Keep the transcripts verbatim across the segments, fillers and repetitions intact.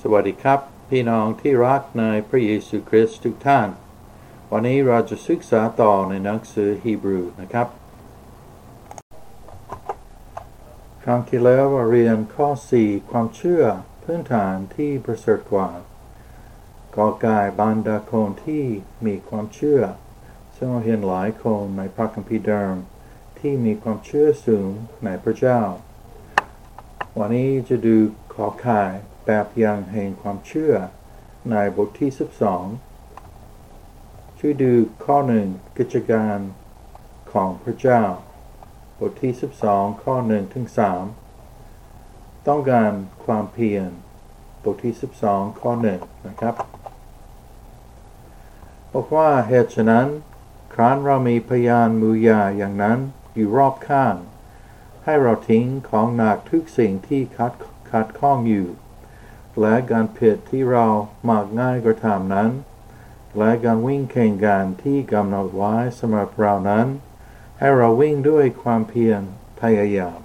สวัสดีครับพี่น้องที่รักในพระเยซูคริสต์ทุกท่านวันนี้เราจะศึกษาต่อในหนังสือฮีบรูนะครับครั้งที่แล้วเราเรียนข้อสี่ความเชื่อพื้นฐานที่ประเสริฐกว่ากอไก่บรรดาคนที่มีความเชื่อซึ่งเราเห็นหลายคนในพระคัมภีร์เดิมที่มีความเชื่อสูงในพระเจ้าวันนี้จะดูขอไข่แบบอย่างแห่งความเชื่อในบทที่สิบสองช่วยดูข้อหนึ่งกิจการของพระเจ้าบทที่สิบสองข้อหนึ่งถึงสามต้องการความเพียรบทที่สิบสองข้อหนึ่งนะครับบอกว่าเหตุฉะนั้นครั้นเรามีพยานมือยาอย่างนั้นอยู่รอบข้างให้เราทิ้งของหนักทุกสิ่งที่ขัดขัดข้องอยู่และการผิดที่เรามักง่ายกระทำนั้นและการวิ่งแข่งกันที่กำหนดไว้สำหรับเรานั้นให้เราวิ่งด้วยความเพียรพยายาม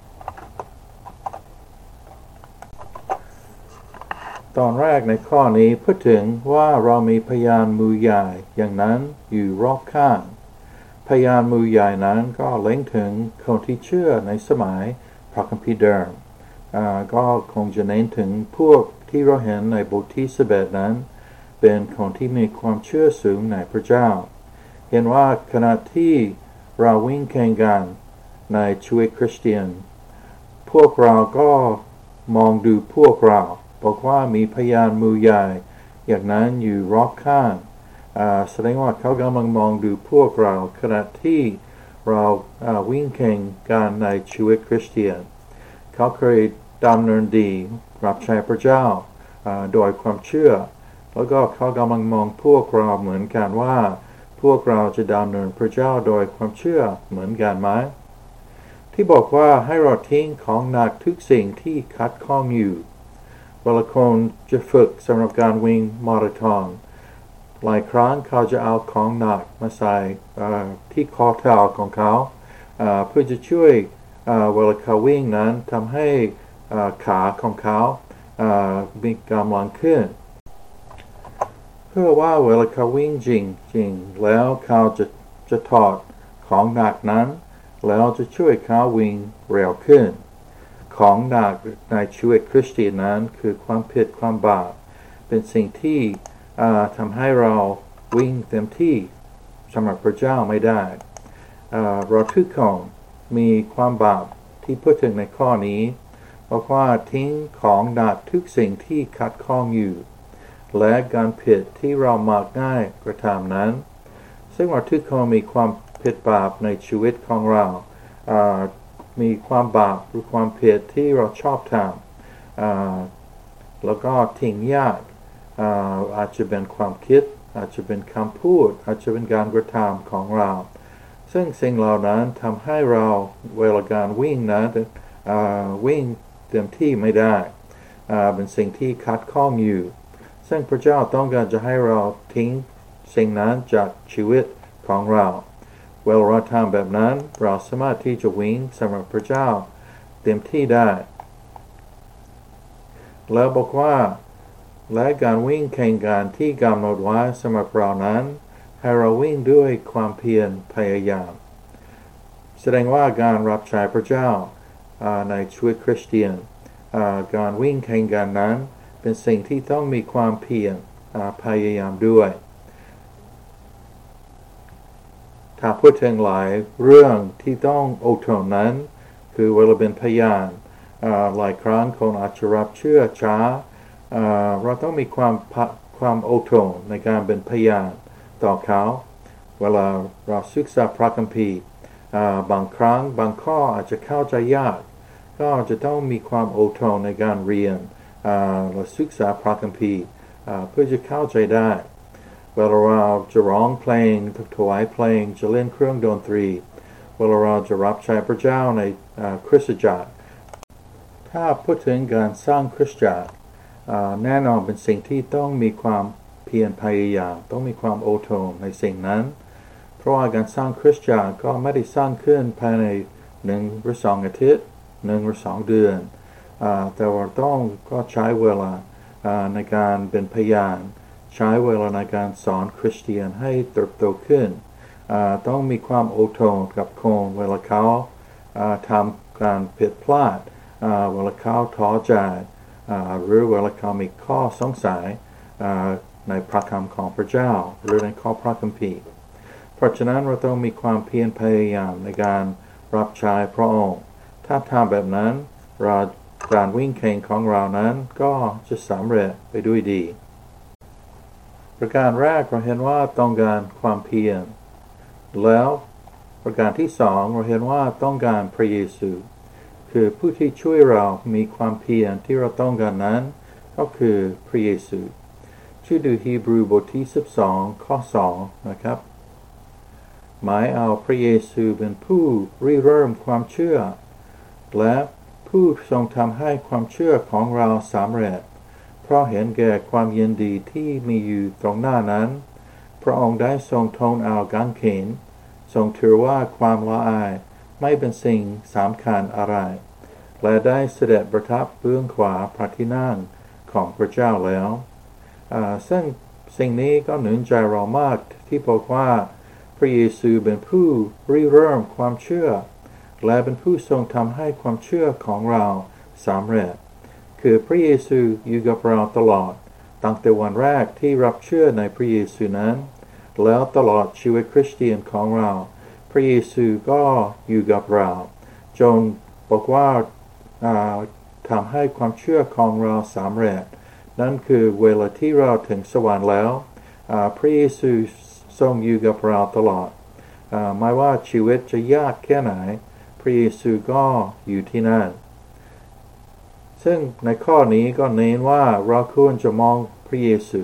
ตอนแรกในข้อนี้พูดถึงว่าเรามีพยานมือใหญ่อย่างนั้นอยู่รอบข้างพยานมือใหญ่นั้นก็เล็งถึงคนที่เชื่อในสมัยพระคัมภีร์เดิมก็คงจะเน้นถึงพวกที่เราเห็นในบทที่สิบเอ็ดนั้นเป็นคนที่มีความเชื่อสูงในพระเจ้าเห็นว่าขณะที่เราวิ่งแข่งกันในชีวิตคริสเตียนพวกเราก็มองดูพวกเราบอกว่ามีพยานมือใหญ่อย่างนั้นอยู่รอบข้างแสดงว่าเขากำลังมองดูพวกเราขณะที่เราวิ่งแข่งกันในชีวิตคริสเตียนเขาเคยดำเนินดีรับใช้พระเจ้าโดยความเชื่อแล้วก็เขากำลังมองพวกเราเหมือนกันว่าพวกเราจะดำเนินพระเจ้าโดยความเชื่อเหมือนกันไหมที่บอกว่าให้เราทิ้งของหนักทุกสิ่งที่ขัดข้องอยู่เวลาคนจะฝึกสำหรับการวิ่งมาราธอนหลายครั้งเขาจะเอาของหนักมาใส่ที่ข้อเท้าของเขาเพื่อจะช่วยเวลาเขาวิ่งนั้นทำให้ขาของเขามีกำลังขึ้นเพื่อว่าเวลาเขาวิ่งจริงจริงแล้วเขาจะจะถอดของหนักนั้นแล้วจะช่วยเขาวิ่งเร็วขึ้นของหนักในชีวิตคริสเตียนนั้นคือความผิดความบาปเป็นสิ่งที่ทำให้เราวิ่งเต็มที่สำหรับพระเจ้าไม่ได้เราทุกคนมีความบาปที่พูดถึงในข้อนี้บอกว่าทิ้งของหนักทุกสิ่งที่ขัดข้องอยู่และการผิดที่เรามักง่ายกระทำนั้นซึ่งเราทุกคนมีความผิดบาปในชีวิตของเรามีความบาปหรือความผิดที่เราชอบทำแล้วก็ทิ้งยากอาจจะเป็นความคิดอาจจะเป็นคำพูดอาจจะเป็นการกระทำของเราซึ่งสิ่งเหล่านั้นทำให้เราเวลาการวิ่งนั้นวิ่งเต็มที่ไม่ได้เป็นสิ่งที่ขัดข้องอยู่ซึ่งพระเจ้าต้องการจะให้เราทิ้งสิ่งนั้นจากชีวิตของเราเวลาเราทำแบบนั้นเราสามารถที่จะวิ่งสำหรับพระเจ้าเต็มที่ได้แล้วบอกว่าและการวิ่งแข่งกันที่กำหนดไว้สำหรับเรานั้นให้เราวิ่งด้วยความเพียรพยายามแสดงว่าการรับใช้พระเจ้าในชีวิตคริสเตียนการวิ่งแข่งกันนั้นเป็นสิ่งที่ต้องมีความเพียรพยายามด้วยถ้าพูดถึงหลายเรื่องที่ต้องอดทนนั้นคือเวลาเป็นพยานหลายครั้งคนอาจจะรับเชื่อช้าเราต้องมีความความอดทนในการเป็นพยานต่อเขาเวลาเราศึกษาพระคัมภีร์บางครั้งบางข้ออาจจะเข้าใจยากก็จะต้องมีความอดทนในการเรียนและศึกษาพระคัมภีร์เพื่อจะเข้าใจได้เวลาเราจะร้องเพลงถวายเพลงจะเล่นเครื่องดนตรีเวลาเราจะรับใช้พระเจ้าในคริสตจักรถ้าพูดถึงการสร้างคริสตจักรแน่นอนเป็นสิ่งที่ต้องมีความเพียรพยายามต้องมีความอดทนในสิ่งนั้นเพราะว่าการสร้างคริสตจักรก็ไม่ได้สร้างขึ้นภายในหนึ่งหรือสองอาทิตย์หนึ่งหรือสองเดือนแต่ว่าต้องก็ใช้เวลาในการเป็นพยานใช้เวลาในการสอนคริสเตียนให้เติบโตขึ้นต้องมีความอดทนกับคนเวลาเขาทำการผิดพลาดเวลาเขาท้อใจหรือเวลาเขามีข้อสงสัยในพระคำของพระเจ้าหรือในข้อพระคัมภีร์เพราะฉะนั้นเราต้องมีความเพียรพยายามในการรับใช้พระองค์ถ้าทำแบบนั้นเราการวิ่งแข่งของเรานั้นก็จะสำเร็จไปด้วยดีประการแรกเราเห็นว่าต้องการความเพียรแล้วประการที่สองเราเห็นว่าต้องการพระเยซูคือผู้ที่ช่วยเรามีความเพียรที่เราต้องการนั้นก็คือพระเยซูชื่อดูฮีบรูบทที่สิบสองข้อสองนะครับหมายเอาพระเยซูเป็นผู้ริเริ่มความเชื่อและผู้ทรงทำให้ความเชื่อของเราสำเร็จเพราะเห็นแก่ความยินดีที่มีอยู่ตรงหน้านั้นพระองค์ได้ทรงทนเอากางเขนทรงถือว่าความละอายไม่เป็นสิ่งสำคัญอะไรและได้เสด็จประทับเบื้องขวาพระที่นั่งของพระเจ้าแล้วซึ่งสิ่งนี้ก็หนุนใจเรามากที่บอกว่าพระเยซูเป็นผู้ริเริ่มความเชื่อและเป็นผู้ทรงทำให้ความเชื่อของเราสำเร็จคือพระเยซูอยู่กับเราตลอดตั้งแต่วันแรกที่รับเชื่อในพระเยซูนั้นแล้วตลอดชีวิตคริสเตียนของเราพระเยซูก็อยู่กับเราจนบอกว่าทำให้ความเชื่อของเราสำเร็จนั่นคือเวลาที่เราถึงสวรรค์แล้วพระเยซูทรงอยู่กับเราตลอดไม่ว่าชีวิตจะยากแค่ไหนพระเยซูก็อยู่ที่นั่นซึ่งในข้อนี้ก็เน้นว่าเราควรจะมองพระเยซู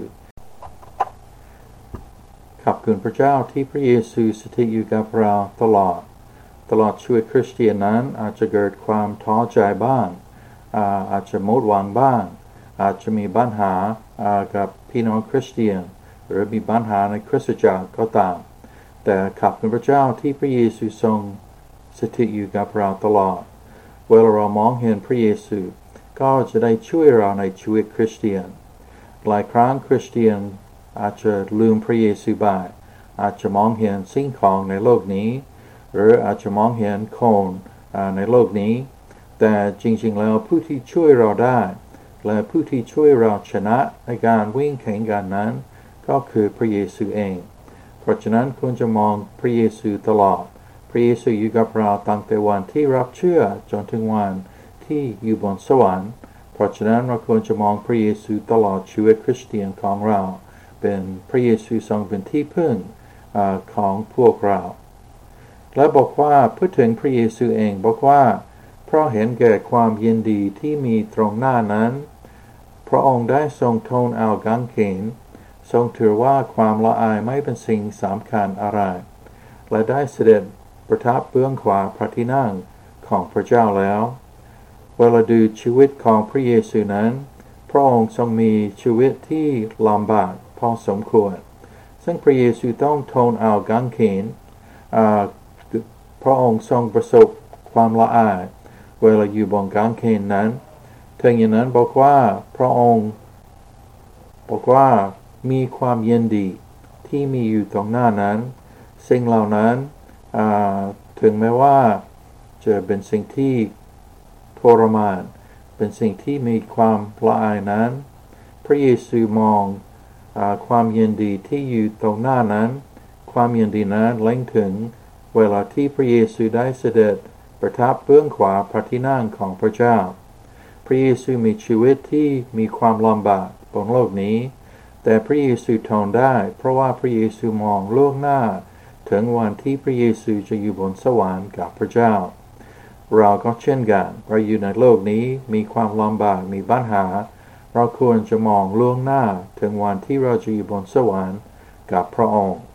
ขอบคุณพระเจ้าที่พระเยซูสถิตอยู่กับเราตลอดตลอดชีวิตคริสเตียนนั้นอาจจะเกิดความท้อใจบ้าง อาอาจจะหมดหวังบ้างอาจจะมีปัญหากับพี่น้องคริสเตียนหรือมีปัญหาในคริสตจักรก็ตามแต่ขอบคุณพระเจ้าที่พระเยซูทรงสถิตอยู่กับเราตลอดเวลาเรามองเห็นพระเยซูก็จะได้ช่วยเราในชีวิตคริสเตียนหลายครั้งคริสเตียนอาจจะลืมพระเยซูไปอาจจะมองเห็นสิ่งของในโลกนี้หรืออาจจะมองเห็นคนในโลกนี้แต่จริงๆแล้วผู้ที่ช่วยเราได้และผู้ที่ช่วยเราชนะในการวิ่งแข่งกันนั้นก็คือพระเยซูเองเพราะฉะนั้นควรจะมองพระเยซูตลอดพระเยซูอยู่กับเราตั้งแต่วันที่รับเชื่อจนถึงวันที่อยู่บนสวรรค์เพราะฉะนั้นเราควรจะมองพระเยซูตลอดชีวิตคริสเตียนของเราเป็นพระเยซูทรงเป็นที่พึ่งของพวกเราและบอกว่าพูดถึงพระเยซูเองบอกว่าเพราะเห็นแก่ความยินดีที่มีตรงหน้านั้นพระองค์ได้ทรงทนเอากางเขนทรงถือว่าความละอายไม่เป็นสิ่งสำคัญอะไรและได้เสด็จประทับเบื้องขวาพระที่นั่งของพระเจ้าแล้วเวลาดูชีวิตของพระเยซูนั้นพระองค์ทรงมีชีวิตที่ลำบากพอสมควรซึ่งพระเยซูต้องทนเอากางเขนพระองค์ทรงประสบความละอายเวลาอยู่บนกางเขนนั้นถึงอย่างนั้นบอกว่าพระองค์บอกว่ามีความยินดีที่มีอยู่ตรงหน้านั้นสิ่งเหล่านั้นถึงแม้ว่าจะเป็นสิ่งที่ทรมานเป็นสิ่งที่มีความละอายนั้นพระเยซูมองความยินดีที่อยู่ตรงหน้านั้นความยินดีนั้นเล็งถึงเวลาที่พระเยซูได้เสด็จประทับเบื้องขวาพระที่นั่งของพระเจ้าพระเยซูมีชีวิตที่มีความลำบากบนโลกนี้แต่พระเยซูทนได้เพราะว่าพระเยซูมองล่วงหน้าถึงวันที่พระเยซูจะอยู่บนสวรรค์กับพระเจ้าเราก็เช่นกันเราอยู่ในโลกนี้มีความลำบากมีปัญหาเราควรจะมองล่วงหน้าถึงวันที่เราจะอยู่บนสวรรค์กับพระองค์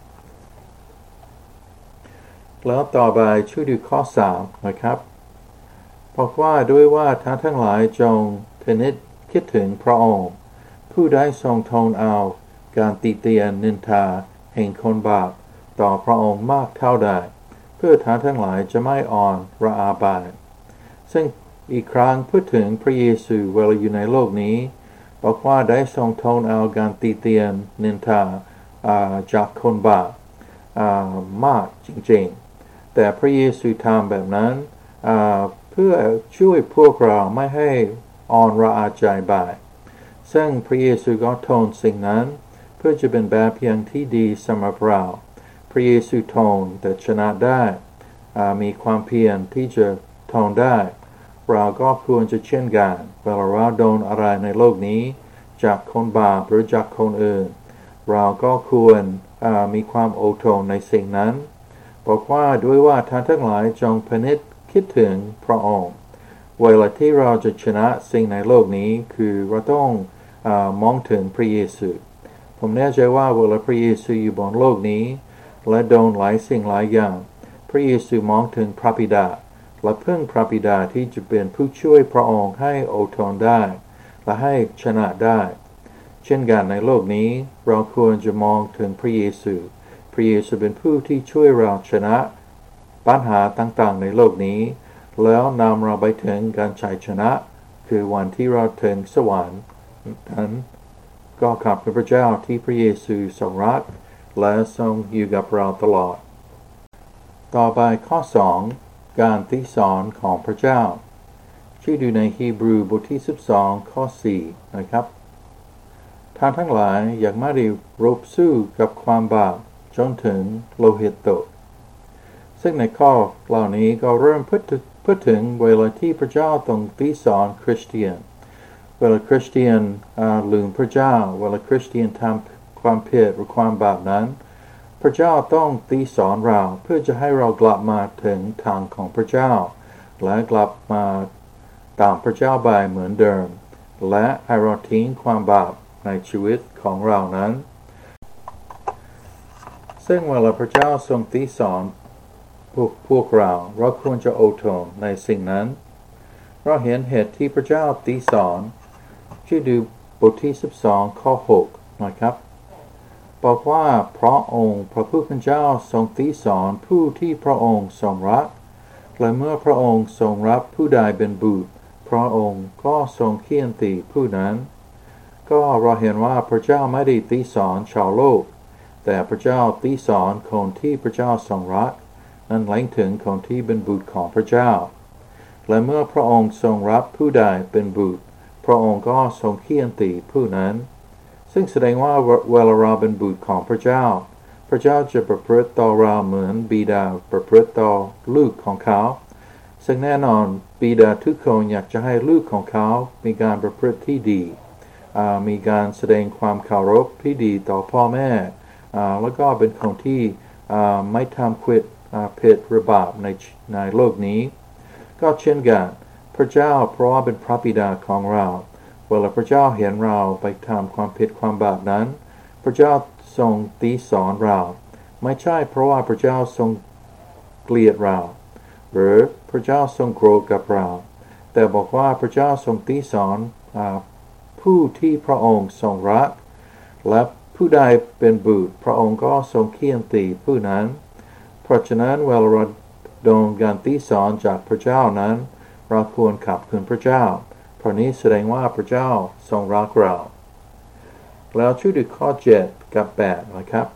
แล้วต่อไปช่วยดูข้อสามนะครับบอกว่าด้วยว่าท่านทั้งหลายจงพินิจคิดถึงพระองค์ผู้ได้ทรงทนเอาการติเตียนนินทาแห่งคนบาปต่อพระองค์มากเท่าใดเพื่อท่านทั้งหลายจะไม่อ่อนระอาบายซึ่งอีกครั้งพูดถึงพระเยซูเวลาอยู่ในโลกนี้บอกว่าได้ทรงทนเอาการตีเตียนนินทาจากคนบาปมากจริงๆแต่พระเยซูทำแบบนั้นเพื่อช่วยพวกเราไม่ให้อ่อนระอาใจบ่ายซึ่งพระเยซูก็ทนสิ่งนั้นเพื่อจะเป็นแบบอย่างที่ดีสำหรับเราพระเยซูทนแต่ชนะได้มีความเพียรที่จะทนได้เราก็ควรจะเช่นกันเวลาเราโดนอะไรในโลกนี้จากคนบาปหรือจากคนอื่นเราก็ควรมีความอดทนในสิ่งนั้นบอกว่าด้วยว่าท่านทั้งหลายจงพนิจคิดถึงพระองค์เวลาที่เราจะชนะสิ่งในโลกนี้คือเราต้องเอ่อมองถึงพระเยซูผมแน่ใจว่าเวลาพระเยซูอยู่บนโลกนี้และโดนหลายสิ่งหลายอย่างพระเยซูมองถึงพระบิดาและเพิ่งพระบิดาที่จะเป็นผู้ช่วยพระองค์ให้อดทนได้และให้ชนะได้เช่นกันในโลกนี้เราควรจะมองถึงพระเยซูพระเยซูเป็นผู้ที่ช่วยเราชนะปัญหาต่างๆในโลกนี้แล้วนำเราไปถึงการชัยชนะคือวันที่เราถึงสวรรค์นั้นก็ขอบคุณพระเจ้าที่พระเยซูทรงรักและทรงอยู่กับเราตลอดต่อไปข้อสองการติสอนของพระเจ้าที่ดูในฮีบรูบทที่สิบสองข้อสี่นะครับท่านทั้งหลายอยากไม่ได้รบสู้กับความบาปจนถึงโลหิตตกซึ่งในข้อเหล่านี้ก็เริ่มพูดพูดถึงเวลาที่พระเจ้าต้องติสอนคริสเตียนเวลาคริสเตียนลืมพระเจ้าเวลาคริสเตียนทำความผิดหรือความบาปนั้นพระเจ้าต้องติสอนเราเพื่อจะให้เรากลับมาถึงทางของพระเจ้าและกลับมาตามพระเจ้าไปเหมือนเดิมและให้เราทิ้งความบาปในชีวิตของเรานั้นซึ่งเวลาพระเจ้าทรงติสอนพวกพวกเราเราควรจะอดทนในสิ่งนั้นเราเห็นเหตุที่พระเจ้าติสอนที่ดูบทที่สิบสองข้อหกนะครับบอกว่าพระองค์พระผู้เป็นเจ้าทรงติสอนผู้ที่พระองค์ทรงรักและเมื่อพระองค์ทรงรับผู้ใดเป็นบุตรพระองค์ก็ทรงเคี่ยนตีผู้นั้นก็เราเห็นว่าพระเจ้าไม่ได้ติสอนชาวโลกแต่พระเจ้าติสอนคนที่พระเจ้าทรงรักนั่นหมายถึงคนที่เป็นบุตรของพระเจ้าและเมื่อพระองค์ทรงรับผู้ใดเป็นบุตรพระองค์ก็ทรงเคี่ยนตีผู้นั้นซึ่งแสดงว่าเวลาเราเป็นบุตรของพระเจ้าพระเจ้าจะประพฤติต่อเราเหมือนบิดาประพฤติต่อลูกของเขาซึ่งแน่นอนบิดาทุกคนอยากจะให้ลูกของเขามีการประพฤติที่ดีมีการแสดงความเคารพที่ดีต่อพ่อแม่แล้วก็เป็นคนที่ไม่ทำผิดผิดหรือบาปในในโลกนี้ก็เช่นกันพระเจ้าเพราะว่าเป็นพระบิดาของเราเวลาพระเจ้าเห็นเราไปทำความผิดความบาปนั้นพระเจ้าทรงติสอนเราไม่ใช่เพราะว่าพระเจ้าทรงเกลียดเราหรือพระเจ้าทรงโกรธกับเราแต่บอกว่าพระเจ้าทรงติสอนผู้ที่พระองค์ทรงรักและผู้ใดเป็นบุตรพระองค์ก็ทรงเคี่ยนตีผู้นั้นเพราะฉะนั้นเวลาเราโดนการติสอนจากพระเจ้านั้นเราควรขับคืนพระเจ้าเพราะนี้แสดงว่าพระเจ้าทรงรักเราแล้วช่วยดูข้อเจ็ดกับแปดนะครับ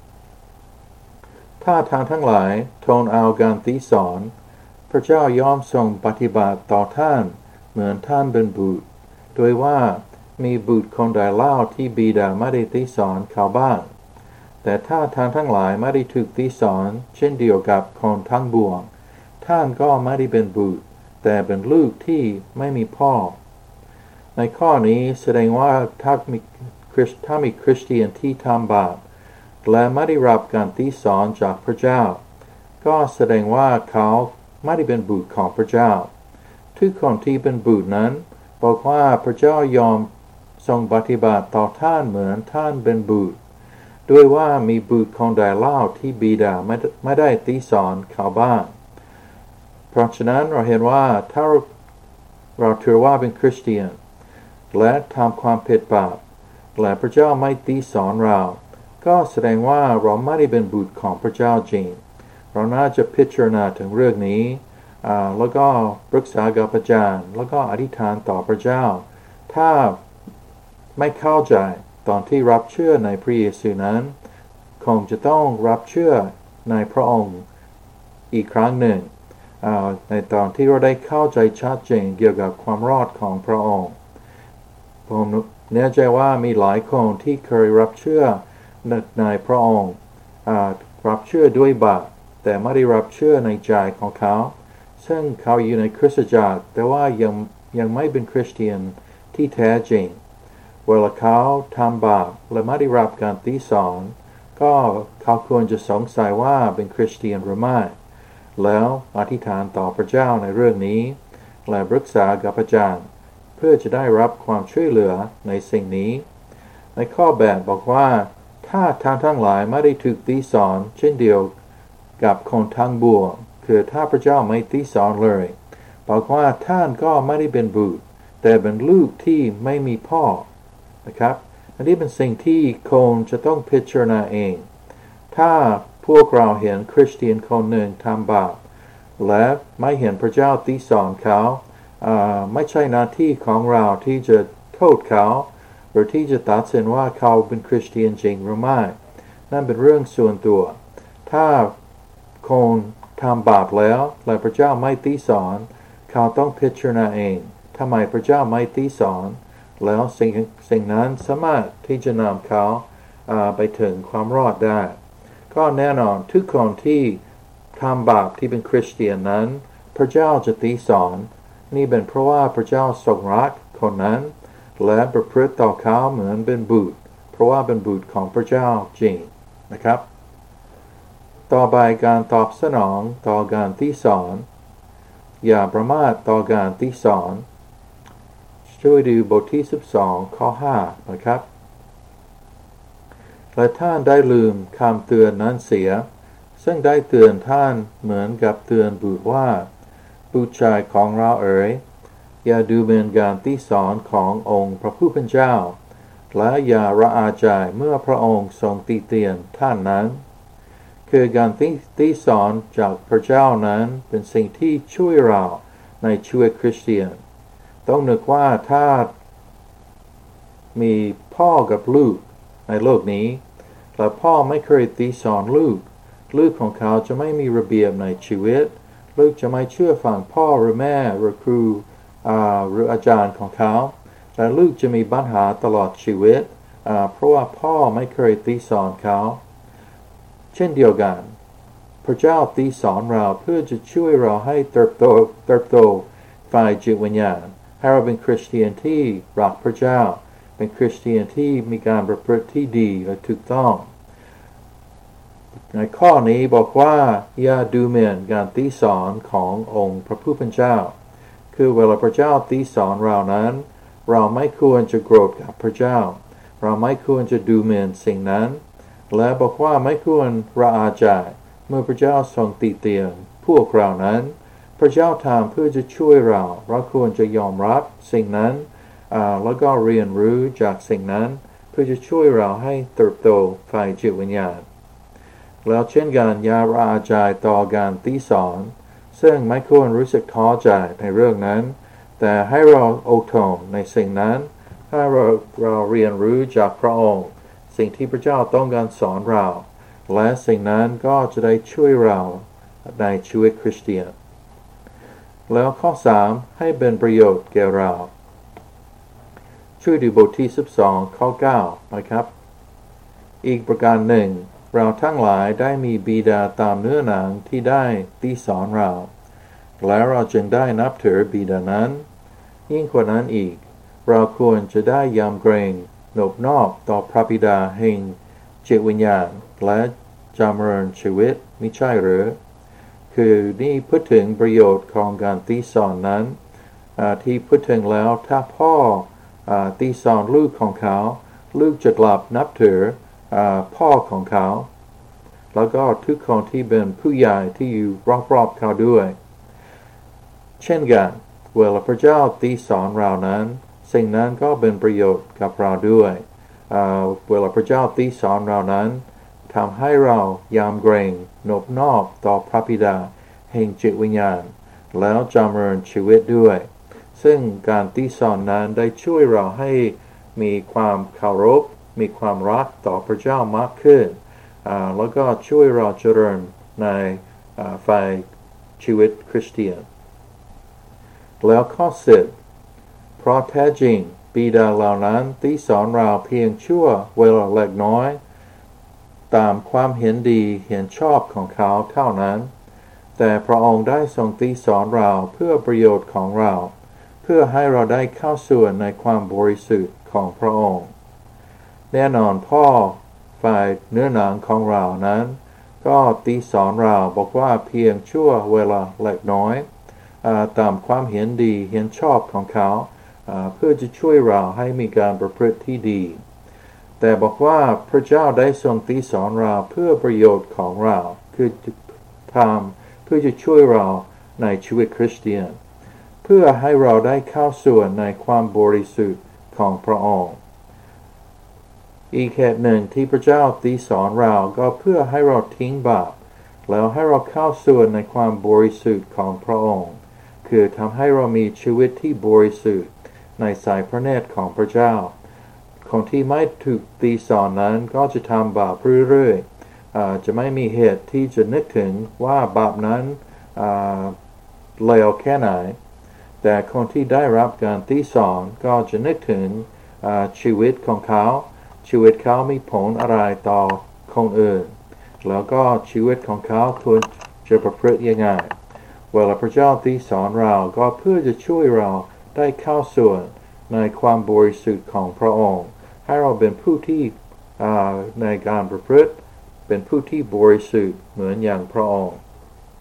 ถ้าทางทั้งหลายทนเอาการติสอนพระเจ้าย่อมทรงปฏิบัติต่อท่านเหมือนท่านเป็นบุตรโดยว่ามีบุตรคนใดเล่าที่บิดาไม่ได้ติสอนเขาบ้างแต่ถ้าทางทั้งหลายไม่ได้ถูกติสอนเช่นเดียวกับคนทั้งปวงท่านก็ไม่ได้เป็นบุตรแต่เป็นลูกที่ไม่มีพ่อในข้อนี้แสดงว่าถ้ามีถ้ามีคริสเตียนที่ทำบาปและไม่ได้รับการติสอนจากพระเจ้าก็แสดงว่าเขาไม่ได้เป็นบุตรของพระเจ้าทุกคนที่เป็นบุตรนั้นบอกว่าพระเจ้ายอมทรงปฏิบัติต่อท่านเหมือนท่านเป็นบุตรด้วยว่ามีบุตรคนใดเล่าที่บิดาไม่ไม่ได้ติสอนเขาบ้างเพราะฉะนั้นเราเห็นว่าถ้าเราถือว่าเป็นคริสเตียนและทำความผิดบาปและพระเจ้าไม่ติสอนเราก็แสดงว่าเราไม่ได้เป็นบุตรของพระเจ้าจริงเราน่าจะพิจารณาถึงเรื่องนี้แล้วก็ปรึกษากับอาจารย์แล้วก็อธิษฐานต่อพระเจ้าถ้าไม่เข้าใจตอนที่รับเชื่อในพระเยซูนั้นคงจะต้องรับเชื่อในพระองค์อีกครั้งหนึ่งในตอนที่เราได้เข้าใจชัดเจนเกี่ยวกับความรอดของพระองค์ผมแน่ใจว่ามีหลายคนที่เคยรับเชื่อในพระองค์รับเชื่อด้วยบาปแต่ไม่ได้รับเชื่อในใจของเขาซึ่งเขาอยู่ในคริสตจักรแต่ว่ายังยังไม่เป็นคริสเตียนที่แท้จริงเวลาเขาทำบาปและไม่ได้รับการตีสอนก็เขาควรจะสงสัยว่าเป็นคริสเตียนหรือไม่แล้วอธิษฐานต่อพระเจ้าในเรื่องนี้และปรึกษากับอาจารย์เพื่อจะได้รับความช่วยเหลือในสิ่งนี้ในข้อแปดบอกว่าถ้าท่านทั้งหลายไม่ได้ถูกตีสอนเช่นเดียวกับคนทางบวกคือถ้าพระเจ้าไม่ตีสอนเลยบอกว่าท่านก็ไม่ได้เป็นบุตรแต่เป็นลูกที่ไม่มีพ่อนะครับอันนี้เป็นสิ่งที่คนจะต้องพิจารณาเองถ้าพวกเราเห็นคริสเตียนคนหนึ่งทำบาปและไม่เห็นพระเจ้าตีสอนเขาไม่ใช่หน้าที่ของเราที่จะโทษเขาหรือที่จะตัดสินว่าเขาเป็นคริสเตียนจริงหรือไม่นั่นเป็นเรื่องส่วนตัวถ้าคนทำบาปแล้วและพระเจ้าไม่ตีสอนเขาต้องพิจารณาเองทำไมพระเจ้าไม่ตีสอนแล้วสิ่งสิ่งนั้นสามารถที่จะนำเขาไปถึงความรอดได้ก็แน่นอนทุกคนที่ทำบาปที่เป็นคริสเตียนนั้นพระเจ้าจะตีสอนนี่เป็นเพราะว่าพระเจ้าทรงรักคนนั้นและประพฤติต่อเขาเหมือนเป็นบุตรเพราะว่าเป็นบุตรของพระเจ้าจริงนะครับต่อไปการตอบสนองต่อการตีสอนอย่าประมาทต่อการตีสอนช่วยดูบทที่สิบสองข้อห้านะครับและท่านได้ลืมคำเตือนนั้นเสียซึ่งได้เตือนท่านเหมือนกับเตือนบุตรว่าบุตรชายของเราเอ๋ยอย่าดูเป็นการตีสอนขององค์พระผู้เป็นเจ้าและอย่าระอาใจเมื่อพระองค์ทรงตีเตียนท่านนั้นคือการตีตีสอนจากพระเจ้านั้นเป็นสิ่งที่ช่วยเราในชีวิตคริสเตียนต้องนึกว่าถ้ามีพ่อกับลูกในโลกนี้และพ่อไม่เคยตีสอนลูกลูกของเขาจะไม่มีระเบียบในชีวิตลูกจะไม่เชื่อฟังพ่อหรือแม่หรือครูหรืออาจารย์ของเขาและลูกจะมีปัญหาตลอดชีวิตเพราะว่าพ่อไม่เคยตีสอนเขาเช่นเดียวกันพระเจ้าตีสอนเราเพื่อจะช่วยเราให้เติบโตเติบโตฝ่ายจิตวิญญาณให้เราเป็นคริสเตียนที่รักพระเจ้าเป็นคริสเตียนที่มีการประพฤติที่ดีและถูกต้องในข้อนี้บอกว่าอย่าดูหมิ่นการตีสอนขององค์พระผู้เป็นเจ้าคือเวลาพระเจ้าตีสอนเรานั้นเราไม่ควรจะโกรธกับพระเจ้าเราไม่ควรจะดูหมิ่นสิ่งนั้นและบอกว่าไม่ควรระอาใจเมื่อพระเจ้าทรงตีเตียนพวกเรานั้นพระเจ้าทำเพื่อจะช่วยเราเราควรจะยอมรับสิ่งนั้นแล้วก็เรียนรู้จากสิ่งนั้นเพื่อจะช่วยเราให้เติบโตฝ่ายจิตวิญญาณแล้วเช่นกันอย่าระอาใจต่อการตีสอนซึ่งไม่ควรรู้สึกท้อใจในเรื่องนั้นแต่ให้เราอดทนในสิ่งนั้นให้เราเราเรียนรู้จากพระองค์สิ่งที่พระเจ้าต้องการสอนเราและสิ่งนั้นก็จะได้ช่วยเราในชีวิตคริสเตียนแล้วข้อสามให้เป็นประโยชน์แก่เราช่วยดูบทที่สิบสองข้อเก้านะครับอีกประการหนึ่งเราทั้งหลายได้มีบิดาตามเนื้อหนังที่ได้ตีสอนเราและเราจึงได้นับถือบิดานั้นยิ่งกว่านั้นอีกเราควรจะได้ยำเกรงนอบน้อมต่อพระบิดาแห่งจิตวิญญาณและจำเริญชีวิตมิใช่หรือคือนี่พูดถึงประโยชน์ของการตีสอนนั้นที่พูดถึงแล้วถ้าพ่อตีสอนลูกของเขาลูกจะกลับนับถือพ่อของเขาแล้วก็ทุกคนที่เป็นผู้ใหญ่ที่อยู่รอบๆเขาด้วยเช่นกันเวลาพระเจ้าตีสอนเรานั้นสิ่งนั้นก็เป็นประโยชน์กับเราด้วยเวลาพระเจ้าตีสอนเรานั้นทำให้เรายำเกรงนอบน้อมต่อพระบิดาแห่งจิตวิญญาณแล้วจำเริญชีวิตด้วยซึ่งการตีสอนนั้นได้ช่วยเราให้มีความเคารพมีความรักต่อพระเจ้ามากขึ้นแล้วก็ช่วยเราเจริญในฝ่ายชีวิตคริสเตียนแล้วข้อสิบเพราะแท้จริงบิดาเหล่านั้นที่สอนเราเพียงชั่วเวลาเล็กน้อยตามความเห็นดีเห็นชอบของเขาเท่านั้นแต่พระองค์ได้ทรงตีสอนเราเพื่อประโยชน์ของเราเพื่อให้เราได้เข้าส่วนในความบริสุทธิ์ของพระองค์แน่นอนพ่อฝ่ายเนื้อหนังของเรานั้นก็ตีสอนเราบอกว่าเพียงชั่วเวลาเล็กน้อยตามความเห็นดีเห็นชอบของเขาเพื่อจะช่วยเราให้มีการประพฤติที่ดีแต่บอกว่าพระเจ้าได้ทรงตีสอนเราเพื่อประโยชน์ของเราคือทำเพื่อจะช่วยเราในชีวิตคริสเตียนเพื่อให้เราได้เข้าส่วนในความบริสุทธิ์ของพระองค์อีกเหตุหนึ่งที่พระเจ้าตีสอนเราก็เพื่อให้เราทิ้งบาปแล้วให้เราเข้าส่วนในความบริสุทธิ์ของพระองค์คือทำให้เรามีชีวิตที่บริสุทธิ์ในสายพระเนตรของพระเจ้าคนที่ไม่ถูกตีสอนนั้นก็จะทำบาปเรื่อยๆจะไม่มีเหตุที่จะนึกถึงว่าบาปนั้นเลวแค่ไหนแต่คนที่ได้รับการตีสอนก็จะนึกถึงชีวิตของเขาชีวิตเขามีผลอะไรต่อคนอื่นแล้วก็ชีวิตของเขาควรจะประพฤติยังไงเวลาพระเจ้าตีสอนเราก็เพื่อจะช่วยเราได้เข้าส่วนในความบริสุทธิ์ของพระองค์ให้เราเป็นผู้ที่ในการประพฤติเป็นผู้ที่บริสุทธิ์เหมือนอย่างพระองค์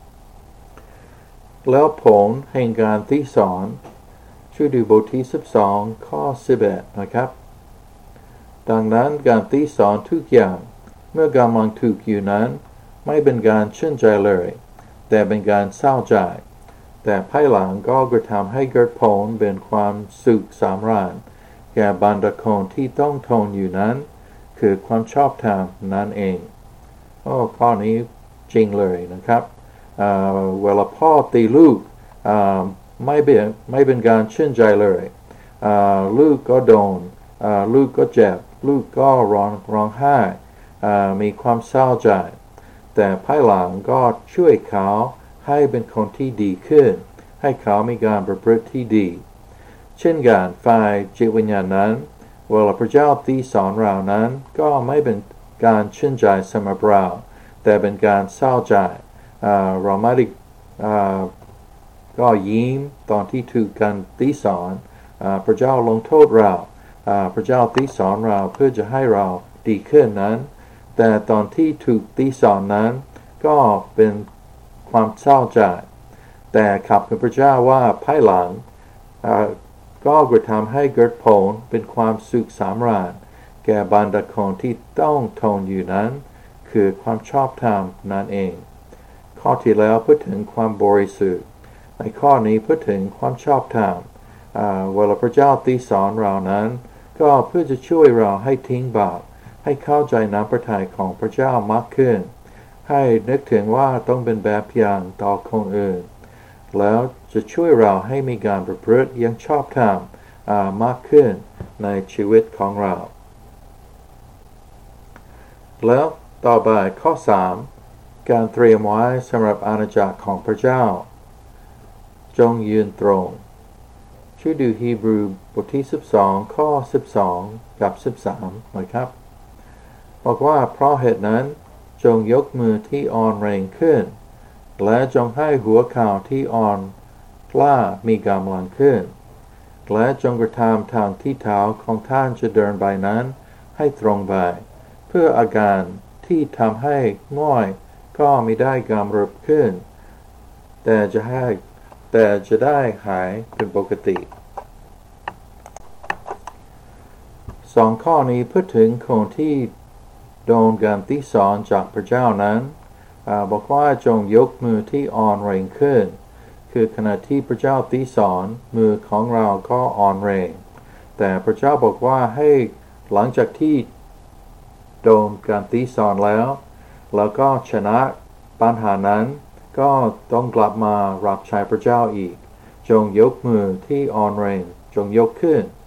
แล้วผลแห่งการตีสอนช่วยดูบทที่สิบสองข้อสิบเอ็ดนะครับดังนั้นการตีสอนทุกอย่างเมื่อกำลังถูกอยู่นั้นไม่เป็นการชื่นใจเลยแต่เป็นการเศร้าใจแต่ภายหลังก็กระทำให้เกิดผลเป็นความสุขสำราญแก่บรรดาคนที่ต้องทนอยู่นั้นคือความชอบธรรมนั่นเองโอ้ข้อนี้จริงเลยนะครับเวลาพ่อตีลูกไม่เป็นไม่เป็นการชื่นใจเลยลูกก็โดนลูกก็เจ็บลูกก็ร้องร้องไห้มีความเศร้าใจแต่ภายหลังก็ช่วยเขาให้เป็นคนที่ดีขึ้นให้เขามีการประพฤติที่ดีเช่นกันฝ่ายจิตวิญญาณนั้นเวลาพระเจ้าตีสอนเรานั้นก็ไม่เป็นการชื่นใจสำหรับเราแต่เป็นการเศร้าใจเราไม่ได้ก็ยิ้มตอนที่ถูกการตีสอนพระเจ้าลงโทษเราพระเจ้าตีสอนเราเพื่อจะให้เราดีขึ้นนั้นแต่ตอนที่ถูกตีสอนนั้นก็เป็นความเศร้าใจแต่ขับกับพระเจ้าว่าภายหลังก็กระทำให้เกิดผลเป็นความสุขสำราญแก่บรรดาคนที่ต้องทนอยู่นั้นคือความชอบธรรมนั่นเองข้อที่แล้วพูดถึงความบริสุทธิ์ในข้อนี้พูดถึงความชอบธรรมเวลาพระเจ้าตีสอนเรานั้นก็เพื่อจะช่วยเราให้ทิ้งบาปให้เข้าใจน้ำพระทัยของพระเจ้ามากขึ้นให้นึกถึงว่าต้องเป็นแบบอย่างต่อคนอื่นแล้วจะช่วยเราให้มีการประพฤติอย่างชอบธรรมมากขึ้นในชีวิตของเราแล้วต่อไปข้อสามการเตรียมไว้สำหรับอาณาจักรของพระเจ้าจงยืนตรงช่วยดูฮีบรูบทที่สิบสองข้อสิบสองกับสิบสามหน่อยครับบอกว่าเพราะเหตุนั้นจงยกมือที่อ่อนแรงขึ้นและจงให้หัวเข่าที่อ่อนกล้ามีกำลังขึ้นและจงกระทำทางที่เท้าของท่านจะเดินไปนั้นให้ตรงไปเพื่ออาการที่ทำให้ง่อยก็ไม่ได้กำเริบขึ้นแต่จะให้แต่จะได้หายเป็นปกติสองข้อนี้พูดถึงคนที่โดนการตีสอนจากพระเจ้านั้นบอกว่าจงยกมือที่อ่อนแรงขึ้นคือขณะที่พระเจ้าตีสอนมือของเราก็อ่อนแรงแต่พระเจ้าบอกว่าให้หลังจากที่โดนการตีสอนแล้วแล้วก็ชนะปัญหานั้นก็ต้องกลับมารับใช้พระเจ้าอีกจงยกมือที่อ่อนแรงจงยกขึ้น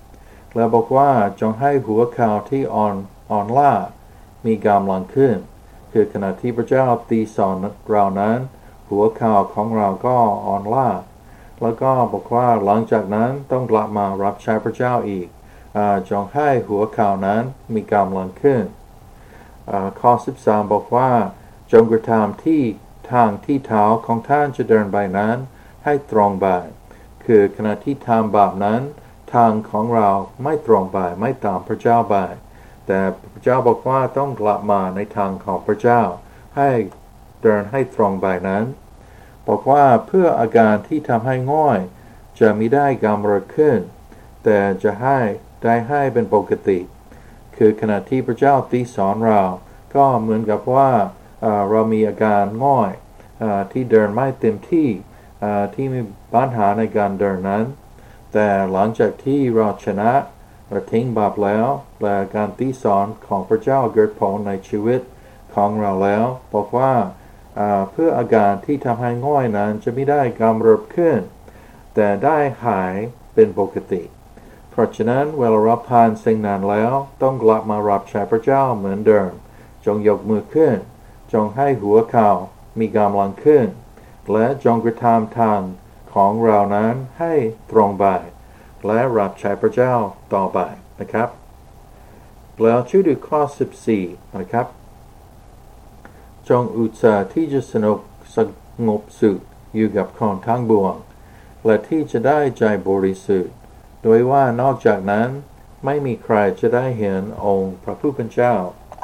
และบอกว่าจงให้หัวเข่าที่อ่อนอ่อนล้ามีกำลังขึ้นคือขณะที่พระเจ้าตีสอนเรานั้นหัวเข่าของเราก็อ่อนล้าแล้วก็บอกว่าหลังจากนั้นต้องกลับมารับใช้พระเจ้าอีกจงให้หัวเข่านั้นมีกำลังขึ้นข้อสิบสามบอกว่าจงกระทำที่ทางที่เท้าของท่านจะเดินไปนั้นให้ตรงไปคือขณะที่ทำบาปนั้นทางของเราไม่ตรงไปไม่ตามพระเจ้าไปแต่พระเจ้าบอกว่าต้องกลับมาในทางของพระเจ้าให้เดินให้ตรงไปนั้นบอกว่าเพื่ออาการที่ทำให้ง่อยจะไม่ได้กำเริบขึ้นแต่จะให้ได้ให้เป็นปกติคือขณะที่พระเจ้าตีสอนเราก็เหมือนกับว่าเรามีอาการง่อยที่เดินไม่เต็มที่ที่มีปัญหาในการเดินนั้นแต่หลังจากที่เราชนะและทิ้งบาปแล้วและการตีสอนของพระเจ้าเกิดผลในชีวิตของเราแล้วบอกว่าเพื่ออาการที่ทำให้ง่อยนั้นจะไม่ได้กำเริบขึ้นแต่ได้หายเป็นปกติเพราะฉะนั้นเวลาเราผ่านสิ่งนั้นแล้วต้องกลับมารับใช้พระเจ้าเหมือนเดิมจงยกมือขึ้นจงให้หัวเข่ามีกำลังขึ้นและจงกระทำทางของเรานั้นให้ตรงไปและรับใช้พระเจ้าต่อไปนะครับแล้วช่วยดูข้อสิบสี่นะครับจงอุตส่าห์ที่จะสนุกสงบสุขอยู่กับคนทั้งปวงและที่จะได้ใจบริสุทธิ์โดยว่านอกจากนั้นไม่มีใครจะได้เห็นองค์พระผู้เป็นเจ้า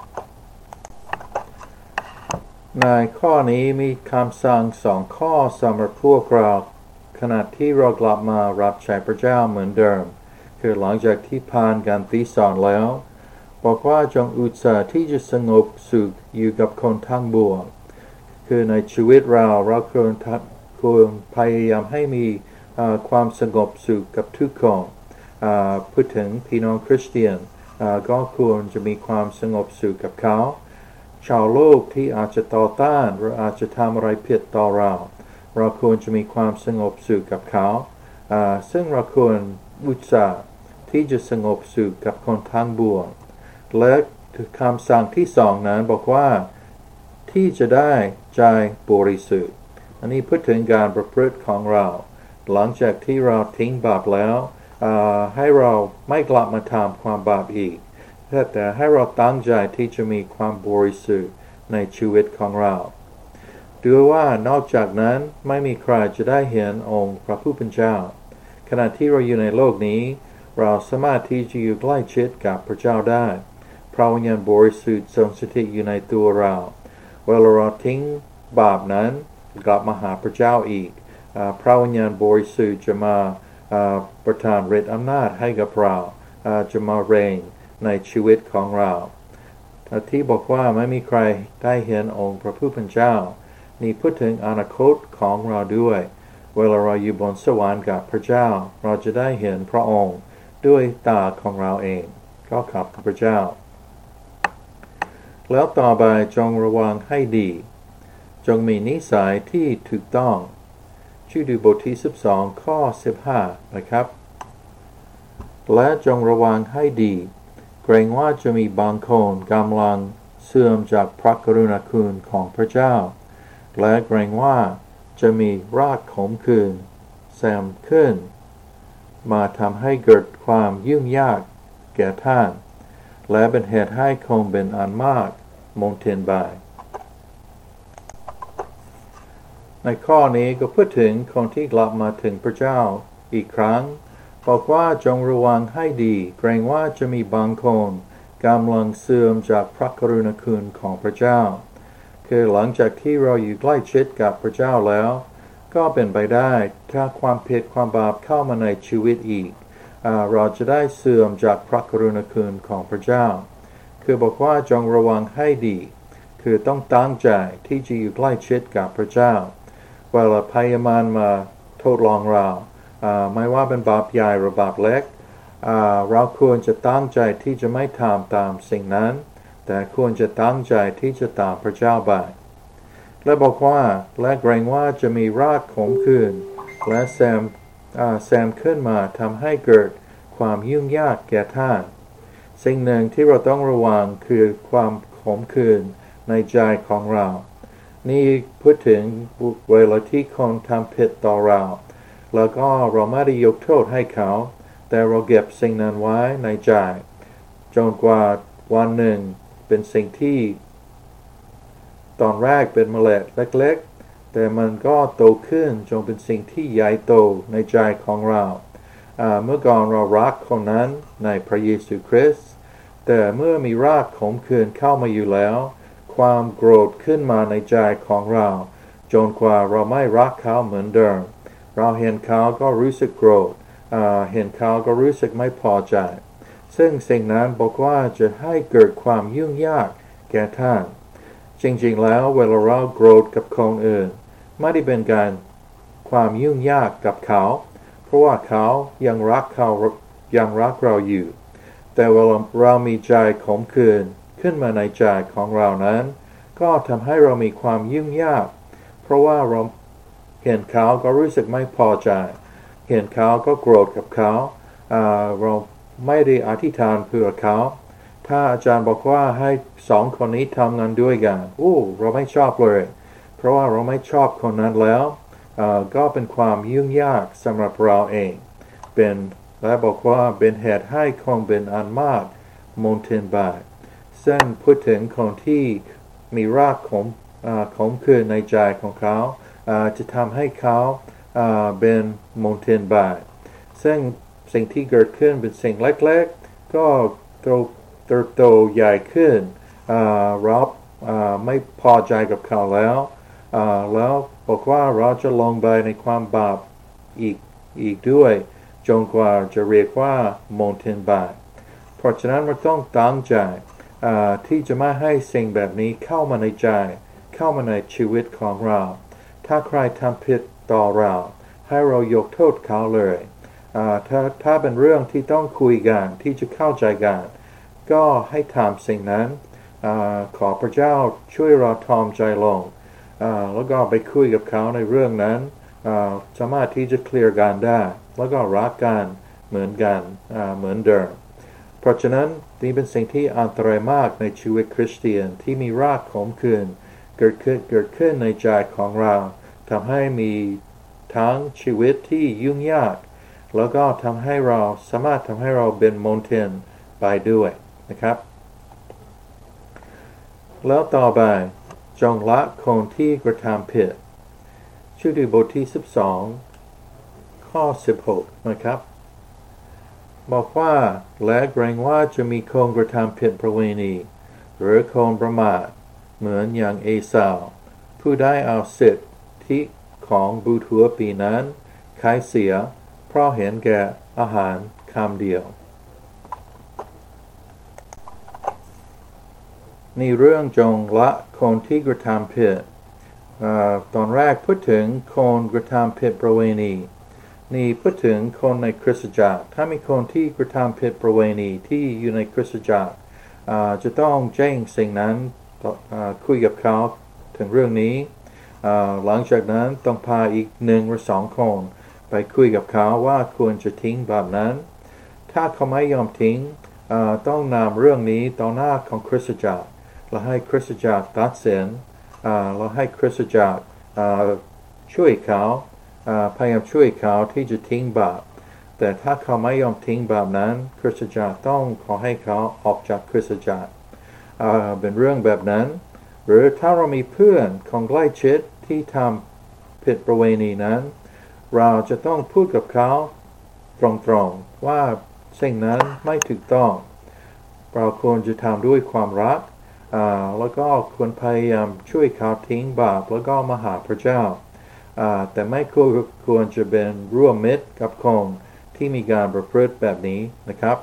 ในข้อนี้มีคำสั่งสองข้อสำหรับพวกเราขณะที่เรากลับมารับใช้พระเจ้าเหมือนเดิมคือหลังจากที่ผ่านการตีสอนแล้วบอกว่าจงอุตส่าห์ที่จะสงบสุขอยู่กับคนทั้งปวงคือในชีวิตเราเราควรควรพยายามให้มีความสงบสุขกับทุกคนพูดถึงพี่น้องคริสเตียนก็ควรจะมีความสงบสุขกับเขาชาวโลกที่อาจจะต่อต้านหรืออาจจะทำอะไรผิดต่อเราเราควรจะมีความสงบสุขกับเขาซึ่งเราควรอุตส่าห์ที่จะสงบสุขกับคนทั้งปวงและคำสั่งที่สองนั้นบอกว่าที่จะได้ใจบริสุทธิ์อันนี้พูดถึงการประพฤติของเราหลังจากที่เราทิ้งบาปแล้วให้เราไม่กลับมาทำความบาปอีกแต่ให้เราตั้งใจที่จะมีความบริสุทธิ์ในชีวิตของเราดูว่านอกจากนั้นไม่มีใครจะได้เห็นองค์พระผู้เป็นเจ้าขณะที่เราอยู่ในโลกนี้เราสามารถที่จะอยู่ใกล้ชิดกับพระเจ้าได้พระวิญญาณบริสุทธิ์ทรงสถิตอยู่ในตัวเราเวลาเราทิ้งบาปนั้นกลับมาหาพระเจ้าอีกพระวิญญาณบริสุทธิ์จะมาประทานฤทธิ์อำนาจให้กับเราจะมาเร่งในชีวิตของเราที่บอกว่าไม่มีใครได้เห็นองค์พระผู้เป็นเจ้านี่พูดถึงอนาคตของเราด้วยเวลาเราอยู่บนสวรรค์กับพระเจ้าเราจะได้เห็นพระองค์ด้วยตาของเราเองก็ขอบพระเจ้าแล้วต่อไปจงระวังให้ดีจงมีนิสัยที่ถูกต้องช่วยดูบทที่สิบสองข้อสิบห้านะครับและจงระวังให้ดีเกรงว่าจะมีบางคนกำลังเสื่อมจากพระกรุณาคุณของพระเจ้าและเกรงว่าจะมีรากขมขื่นแซมขึ้นมาทำให้เกิดความยุ่งยากแก่ท่านและเป็นเหตุให้คนเป็นอันมากมองเทียนบายในข้อนี้ก็พูดถึงคนที่กลับมาถึงพระเจ้าอีกครั้งบอกว่าจงระวังให้ดีเกรงว่าจะมีบางคนกำลังเสื่อมจากพระกรุณาคุณของพระเจ้าคือหลังจากที่เราอยู่ใกล้ชิดกับพระเจ้าแล้วก็เป็นไปได้ถ้าความผิดความบาปเข้ามาในชีวิตอีกเราจะได้เสื่อมจากพระกรุณาคุณของพระเจ้าคือบอกว่าจงระวังให้ดีคือต้องตั้งใจที่จะอยู่ใกล้ชิดกับพระเจ้าเวลาพยามารมาทดลองเราไม่ว่าเป็นบาปใหญ่หรือบาปเล็กเราควรจะตั้งใจที่จะไม่ทำตามสิ่งนั้นแต่ควรจะตั้งใจที่จะตามพระเจ้าไปและบอกว่าและเกรงว่าจะมีรากขมขื่นและแซมแซมขึ้นมาทำให้เกิดความยุ่งยากแก่ท่านสิ่งหนึ่งที่เราต้องระวังคือความขมขื่นในใจของเรานี่พูดถึงเวลาที่คนทำผิดต่อเราแล้วก็เราไม่ได้ยกโทษให้เขาแต่เราเก็บสิ่งนั้นไว้ในใจจนกว่าวันหนึ่งเป็นสิ่งที่ตอนแรกเป็นเมล็ดเล็กๆแต่มันก็โตขึ้นจนเป็นสิ่งที่ใหญ่โตในใจของเราเมื่อก่อนเรารักคนนั้นในพระเยซูคริสต์แต่เมื่อมีรากขมขื่นเข้ามาอยู่แล้วความโกรธขึ้นมาในใจของเราจนกว่าเราไม่รักเขาเหมือนเดิมเราเห็นเขาก็รู้สึกโกรธเห็นเขาก็รู้สึกไม่พอใจซึ่งสิ่งนั้นบอกว่าจะให้เกิดความยุ่งยากแก่ท่านจริงๆแล้วเวลาเราโกรธกับคนอื่นไม่ได้เป็นการความยุ่งยากกับเขาเพราะว่าเขายังรักเขายังรักเราอยู่แต่เวลาเรามีใจขมขื่นขึ้นมาในใจของเรานั้นก็ทำให้เรามีความยุ่งยากเพราะว่าเราเห็นเขาก็รู้สึกไม่พอใจเห็นเขาก็โกรธกับเขาเราไม่ได้อธิษฐานเพื่อเขาถ้าอาจารย์บอกว่าให้สองคนนี้ทำงานด้วยกันโอ้เราไม่ชอบเลยเพราะว่าเราไม่ชอบคนนั้นแล้วก็เป็นความยุ่งยากสำหรับเราเองเป็นและบอกว่าเป็นเหตุให้คนเป็นอันมากมนทินบาปซึ่งพูดถึงคนที่มีรากขมขมขื่นในใจของเขาจะทำให้เขาเป็นมนทินบาปซึ่งสิ่งที่เกิดขึ้นเป็นสิ่งเล็กๆก็เติบโตใหญ่ขึ้นเราไม่พอใจกับเขาแล้วแล้วบอกว่าเราจะลงไปในความบาปอีกอีกด้วยจนกว่าจะเรียกว่ามนทินบาปเพราะฉะนั้นเราต้องตั้งใจที่จะไม่ให้สิ่งแบบนี้เข้ามาในใจเข้ามาในชีวิตของเราถ้าใครทำผิดต่อเราให้เรายกโทษเขาเลยถ้าถ้าเป็นเรื่องที่ต้องคุยกันที่จะเข้าใจกันก็ให้ทำสิ่งนั้นขอพระเจ้าช่วยเราทอมใจลงแล้วก็ไปคุยกับเขาในเรื่องนั้นสามารถที่จะเคลียร์กันได้แล้วก็รักกันเหมือนกันเหมือนเดิมเพราะฉะนั้นนี่เป็นสิ่งที่อันตรายมากในชีวิตคริสเตียนที่มีรากขมขื่นเกิดขึ้นเกิดขึ้นในใจของเราทำให้มีทั้งชีวิตที่ยุ่งยากแล้วก็ทำให้เราสามารถทำให้เราเป็นมนทินไปด้วยนะครับแล้วต่อไปจงละคนที่กระทำผิดชื่อดีบทที่สิบสองข้อสิบหกนะครับบอกว่าและเกรงว่าจะมีคนกระทำผิดประเวณีหรือคนประมาทเหมือนอย่างเอสาวผู้ได้เอาสิทธิของบุตรหัวปีนั้นขายเสียเพราะเห็นแก่อาหารคำเดียวนี่เรื่องจงละคนที่กระทำผิดตอนแรกพูดถึงคนกระทำผิดประเวณีนี่พูดถึงคนในคริสตจักรถ้ามีคนที่กระทำผิดประเวณีที่อยู่ในคริสตจักรจะต้องแจ้งสิ่งนั้นคุยกับเขาถึงเรื่องนี้หลังจากนั้นต้องพาอีกหนึ่งหรือสองคนไปคุยกับเขาว่าควรจะทิ้งแบบนั้นถ้าเขาไม่ยอมทิ้งต้องนำเรื่องนี้ต่อหน้าของคริสตจักรและให้คริสตจักรตัดสินและให้คริสตจักรช่วยเขาพยายามช่วยเขาที่จะทิ้งบาปแต่ถ้าเขาไม่ยอมทิ้งบาปนั้นคริสตจักรต้องขอให้เขาออกจากคริสตจักรเป็นเรื่องแบบนั้นหรือถ้าเรามีเพื่อนของใกล้ชิดที่ทำผิดประเวณีนั้นเราจะต้องพูดกับเขาตรงๆว่าสิ่งนั้นไม่ถูกต้องเราควรจะทำด้วยความรักแล้วก็ควรพยายามช่วยเขาทิ้งบาปแล้วก็มาหาพระเจ้าแต่ไม่ควรจะเป็นร่วมมิตรกับคนที่มีการประพฤติแบบนี้นะครับ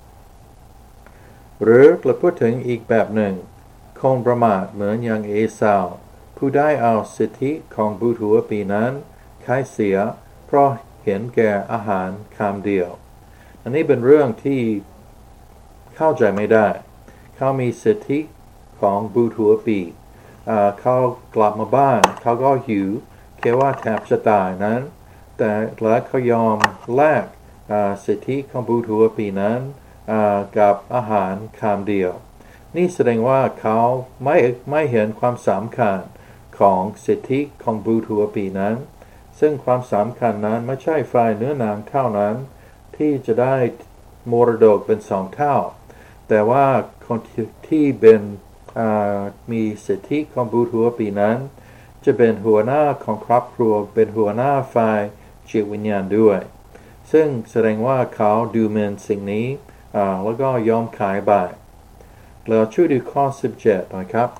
หรือเราพูดถึงอีกแบบหนึ่งคนประมาทเหมือนอย่างเอสาวผู้ได้เอาสิทธิของบุตรหัวปีนั้นขายเสียเพราะเห็นแก่อาหารคำเดียวอันนี้เป็นเรื่องที่เข้าใจไม่ได้เขามีสิทธิของบุตรหัวปีเขากลับมาบ้านเขาก็หิวแค่ว่าแทบจะตายนั้นแต่และเขายอมแลกสิทธิของบุตรหัวปีนั้นกับอาหารคำเดียวนี่แสดงว่าเขาไม่ไม่เห็นความสำคัญของสิทธิของบุตรหัวปีนั้นซึ่งความสำคัญนั้นไม่ใช่ฝ่ายเนื้อหนังเท่านั้นที่จะได้มรดกเป็นสองเท่าแต่ว่าคนที่เป็นมีสิทธิของบุตรหัวปีนั้นจะเป็นหัวหน้าของครอบครัวเป็นหัวหน้าฝ่ายจิตวิญญาณด้วยซึ่งแสดงว่าเขาดูหมิ่นสิ่งนี้แล้วก็ยอมขายบ่ายแล้วช่วยดูข้อสิบเจ็ดนะครับ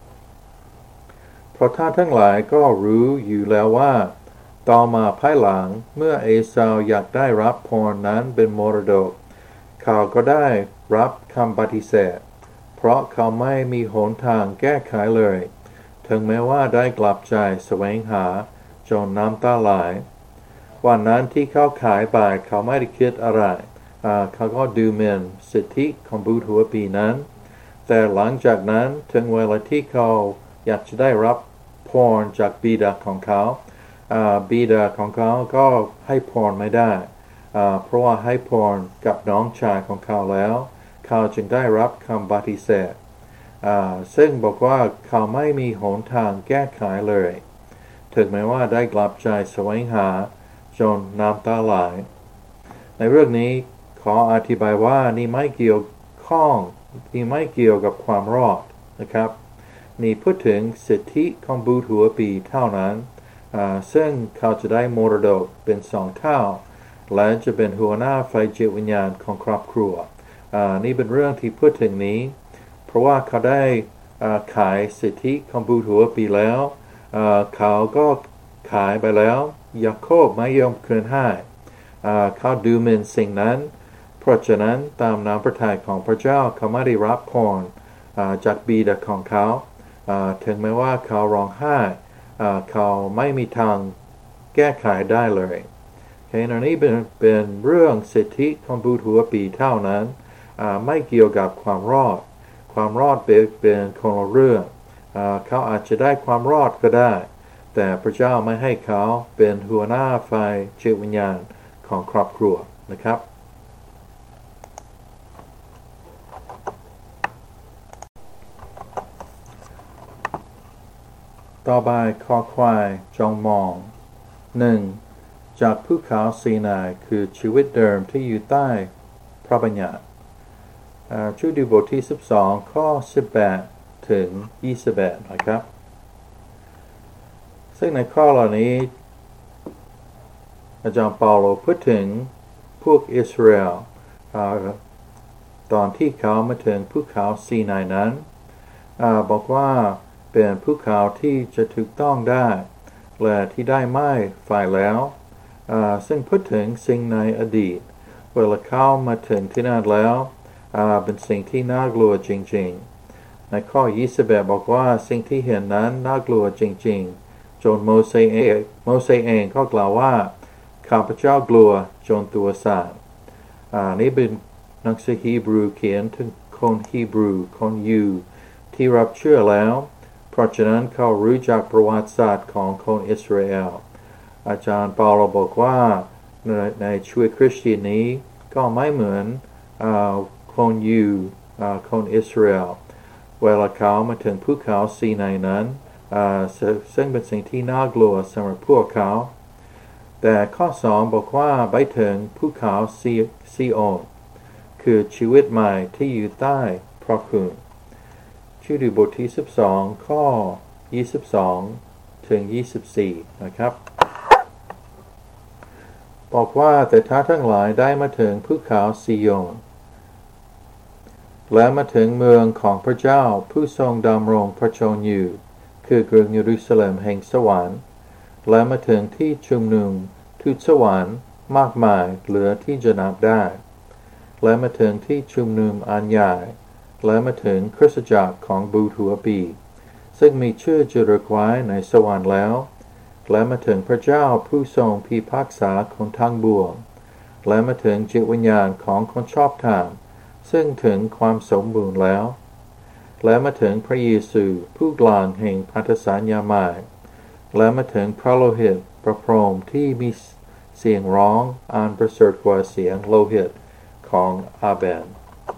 เพราะท่านทั้งหลายก็รู้อยู่แล้วว่าต่อมาภายหลังเมื่อเอสาวอยากได้รับพรนั้นเป็นมรดกเขาก็ได้รับคำปฏิเสธเพราะเขาไม่มีหนทางแก้ไขเลยถึงแม้ว่าได้กลับใจแสวงหาจนน้ำตาไหลวันนั้นที่เขาขายไปเขาไม่ได้คิดอะไรเขาก็ดูหมิ่นสิทธิของบุตรหัวปีนั้นแต่หลังจากนั้นถึงเวลาที่เขาอยากจะได้รับพรจากบิดาของเขาบิดาของเขาก็ให้พรไม่ได้เพราะว่าให้พรกับน้องชายของเขาแล้วเขาจึงได้รับคำปฏิเสธซึ่งบอกว่าเขาไม่มีหนทางแก้ไขเลยถึงแม้ว่าได้กลับใจแสวงหาจนน้ำตาไหลในเรื่องนี้ขออธิบายว่านี่ไม่เกี่ยวข้องนี่ไม่เกี่ยวกับความรอดนะครับนี่พูดถึงสิทธิของบุตรหัวปีเท่านั้นซึ่งเขาจะได้มรดกเป็นสองเท่าและจะเป็นหัวหน้าฝ่ายจิตวิญญาณของครอบครัวนี่เป็นเรื่องที่พูดถึงนี้เพราะว่าเขาได้ขายสิทธิของบุตรหัวปีแล้วเขาก็ขายไปแล้วยาโคบไม่ยอมคืนให้เขาดูหมิ่นสิ่งนั้นเพราะฉะนั้นตามน้ำพระทัยของพระเจ้าเขาไม่ได้รับพรจากบิดาของเขาถึงแม้ว่าเขาร้องไห้เขาไม่มีทางแก้ไขได้เลยแค่นั้นนี้เป็นเป็นเรื่องสิทธิของบุตรหัวปีเท่านั้นไม่เกี่ยวกับความรอดความรอดเป็นเป็นคนละเรื่องเขาอาจจะได้ความรอดก็ได้แต่พระเจ้าไม่ให้เขาเป็นหัวหน้าฝ่ายจิตวิญญาณของครอบครัวนะครับต่อไปข้อควายจงมองหนึ่งจากภูเขาซีนายคือชีวิตเดิมที่อยู่ใต้พระบัญญัติช่วยดูบทที่สิบสองข้อสิบแปดถึงยี่สิบเอ็ดนะครับซึ่งในข้อเหล่านี้อาจารย์เปาโลพูดถึงพวกอิสราเอลตอนที่เขามาถึงภูเขาซีนายนั้นบอกว่าเป็นภูเขาที่จะถูกต้องได้และที่ได้ไม้ฝ่ายแล้วซึ่งพูดถึงสิ่งในอดีตเวลาเข้ามาถึงที่นั่นแล้วเป็นสิ่งที่น่ากลัวจริงๆในข้อยี่สิบเอ็ดบอกว่าสิ่งที่เห็นนั้นน่ากลัวจริงๆจนโมเสสเองโมเสสเองก็กล่าวว่าข้าพเจ้ากลัวจนตัวสั่นนี่เป็นหนังสือฮีบรูเขียนถึงคนฮีบรูคนยูที่รับเชื่อแล้วเพราะฉะนั้นเขารู้จักประวัติศาสตร์ของคนอิสราเอลอาจารย์เปาโลบอกว่าในในชีวิตคริสเตียนนี้ก็ไม่เหมือนคนยูคนอิสราเอลเวลาเขามาถึงภูเขาซีนายนั้นซึ่งเป็นสิ่งที่น่ากลัวสำหรับพวกเขาแต่ข้อสองบอกว่าไปถึงภูเขาซีโอนคือชีวิตใหม่ที่อยู่ใต้พระคุณชื่อดูบทที่สิบสองข้อยี่สิบสองถึงยี่สิบสี่นะครับบอกว่าแต่ท่านทั้งหลายได้มาถึงภูเขาซีโอนและมาถึงเมืองของพระเจ้าผู้ทรงดำรงพระชนอยู่คือกรุงเยรูซาเล็มแห่งสวรรค์และมาถึงที่ชุมนุมทูตสวรรค์มากมายเหลือที่จะนับได้และมาถึงที่ชุมนุมอันใหญ่และมาถึงคริสตจักรของบุตรหัวปีซึ่งมีชื่อจารึกไว้ในสวรรค์แล้วและมาถึงพระเจ้าผู้ทรงพิพากษาคนทั้งปวงและมาถึงจิตวิญญาณของคนชอบธรรมซึ่งถึงความสมบูรณ์แล้วและมาถึงพระเยซูผู้กลางแห่งพันธสัญญาใหม่และมาถึงพระโลหิตพระพรหมที่มีเสียงร้องอันประเสริฐกว่าเสียงโลหิตของอาเบล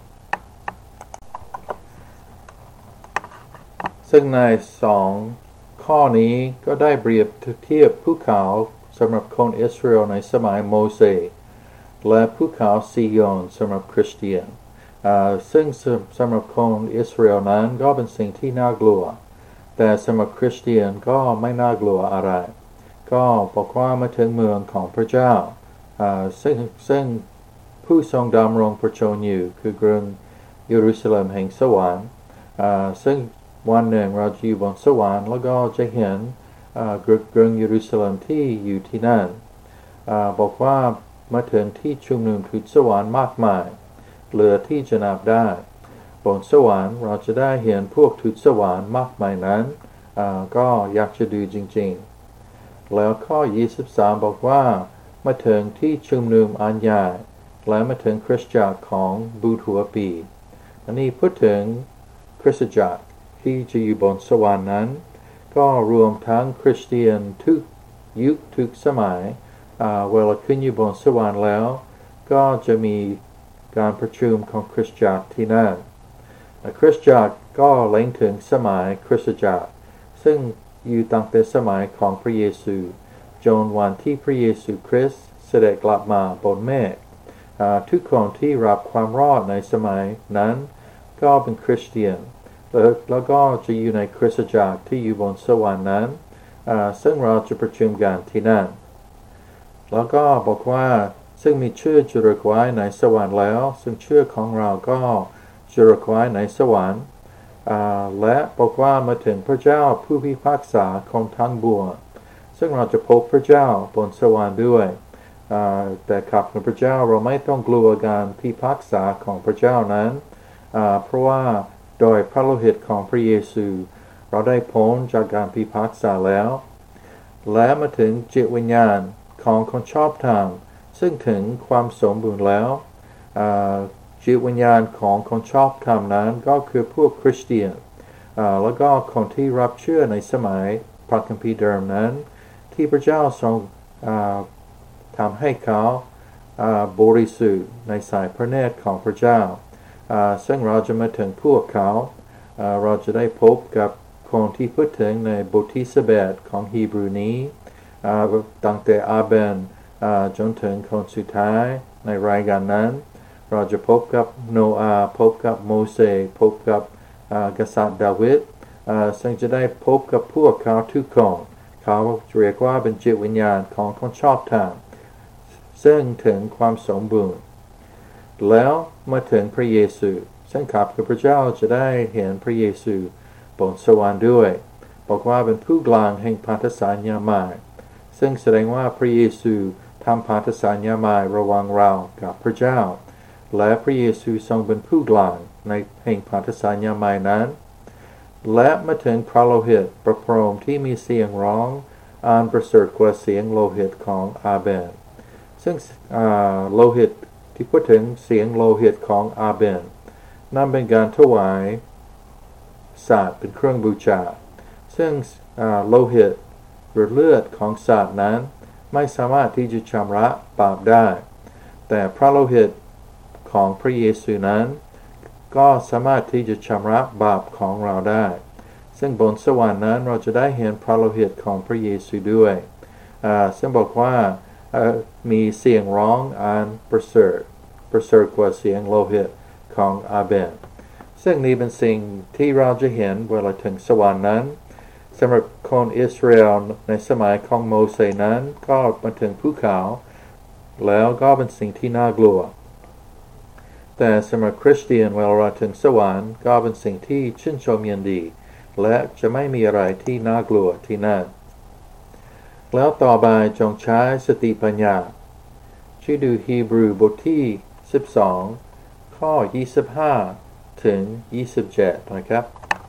ซึ่งในสองข้อนี้ก็ได้เปรียบเทียบภูเขาสำหรับคนอิสราเอลในสมัยโมเสสและภูเขาซีโยนสำหรับคริสเตียนซึ่งสำหรับคนอิสราเอลนั้นก็เป็นสิ่งที่น่ากลัวแต่สำหรับคริสเตียนก็ไม่น่ากลัวอะไรก็บอกว่ามาถึงเมืองของพระเจ้าซึ่งซึ่งผู้ทรงดำรงพระชนอยู่คือกรุงเยรูซาเล็มแห่งสวรรค์ซึ่งวันหนึ่งเราจะอยู่บนสวรรค์แล้วก็จะเห็นกรุงเยรูซาเล็มที่อยู่ที่นั่นบอกว่ามาถึงที่ชุมนุมทูตสวรรค์มากมายเหลือที่จะนับได้บนสวรรค์เราจะได้เห็นพวกทูตสวรรค์มากมายนั้นก็อยากจะดูจริงๆแล้วข้อยี่สิบสามบอกว่ามาถึงที่ชุมนุมอันใหญ่และมาถึงคริสตจักรของบูทัวปีอันนี้พูดถึงคริสตจักรที่จะอยู่บนสวรรค์นั้นก็รวมทั้งคริสเตียนทุกยุคทุกสมัยเวลาขึ้นอยู่บนสวรรค์แล้วก็จะมีการประชุมของคริสตจักรที่นั่นคริสตจักรก็เล็งถึงสมัยคริสตจักรซึ่งอยู่ตั้งแต่สมัยของพระเยซูจนวันที่พระเยซูคริสต์เสด็จกลับมาบนเมฆทุกคนที่รับความรอดในสมัยนั้นก็เป็นคริสเตียนแล้วก็จะอยู่ในคริสตจักรที่อยู่บนสวรรค์นั้นซึ่งเราจะประชุมกันที่นั่นแล้วก็บอกว่าซึ่งมีชื่อจารึกไว้ในสวรรค์แล้วซึ่งชื่อของเราก็จารึกไว้ในสวรรค์และบอกว่ามาถึงพระเจ้าผู้พิพากษาของทั้งปวงซึ่งเราจะพบพระเจ้าบนสวรรค์ด้วยแต่ขับพระเจ้าเราไม่ต้องกลัวการพิพากษาของพระเจ้านั้นเพราะว่าโดยพระโลหิตของพระเยซูเราได้พ้นจากการพิพากษาแล้วและมาถึงจิตวิญญาณของคนชอบธรรมซึ่งถึงความสมบูรณ์แล้วจิตวิญญาณของคนชอบธรรมนั้นก็คือพวกคริสเตียนแล้วก็คนที่รับเชื่อในสมัยพระคัมภีร์เดิมนั้นที่พระเจ้าทรงทำให้เขาบริสุทธิ์ในสายพระเนตรของพระเจ้าซึ่งเราจะมาถึงพวกเขาเราจะได้พบกับคนที่พูดถึงในบทที่สิบเอ็ดของฮีบรูนี้ตั้งแต่อาเบลจนถึงคนสุดท้ายในรายการนั้นเราจะพบกับโนอาห์พบกับโมเสสพบกับกษัตริย์ดาวิดซึ่งจะได้พบกับพวกเขาทุกคนเขาเรียกว่าเป็นจิตวิญญาณของคนชอบธรรมซึ่งถึงความสมบูรณ์แล้วมาถึงพระเยซูซึ่งข้าพเจ้าจะได้เห็นพระเยซูบนสวรรค์ด้วยบอกว่าเป็นผู้กลางแห่งพันธสัญญาใหม่ซึ่งแสดงว่าพระเยซูทำพันธสัญญาใหม่ระหว่างเรากับพระเจ้าและพระเยซูทรงเป็นผู้กลางในแห่งพันธสัญญาใหม่นั้นและมาถึงพระโลหิตประพรมที่มีเสียงร้องอันประเสริฐกว่าเสียงโลหิตของอาเบลซึ่งโลหิตที่พูดถึงเสียงโลหิตของอาเบลนั่นเป็นการถวายสัตว์เป็นเครื่องบูชาซึ่งโลหิตหรือเลือดของสัตว์นั้นไม่สามารถที่จะชำระบาปได้แต่พระโลหิตของพระเยซูนั้นก็สามารถที่จะชำระบาปของเราได้ซึ่งบนสวรรค์นั้นเราจะได้เห็นพระโลหิตของพระเยซูด้วยซึ่งบอกว่ามีเสียงร้องอันประเสริฐประเสริฐกว่าเสียงโลหิตของอาเบลซึ่งนี้เป็นสิ่งที่เราจะเห็นเวลาถึงสวรรค์นั้นสำหรับคนอิสราเอลในสมัยของโมเสสนั้นก็มาถึงภูเขาแล้วก็เป็นสิ่งที่น่ากลัวแต่สำหรับคริสเตียนเวลาถึงสวรรค์ก็เป็นสิ่งที่ชื่นชมยินดีและจะไม่มีอะไรที่น่ากลัวที่นั่นแล้วต่อไปจงใช้สติปัญญาช่วยดูฮีบรูบทที่สิบสองข้อยี่สิบห้าถึงยี่สิบเจ็ดนะครับ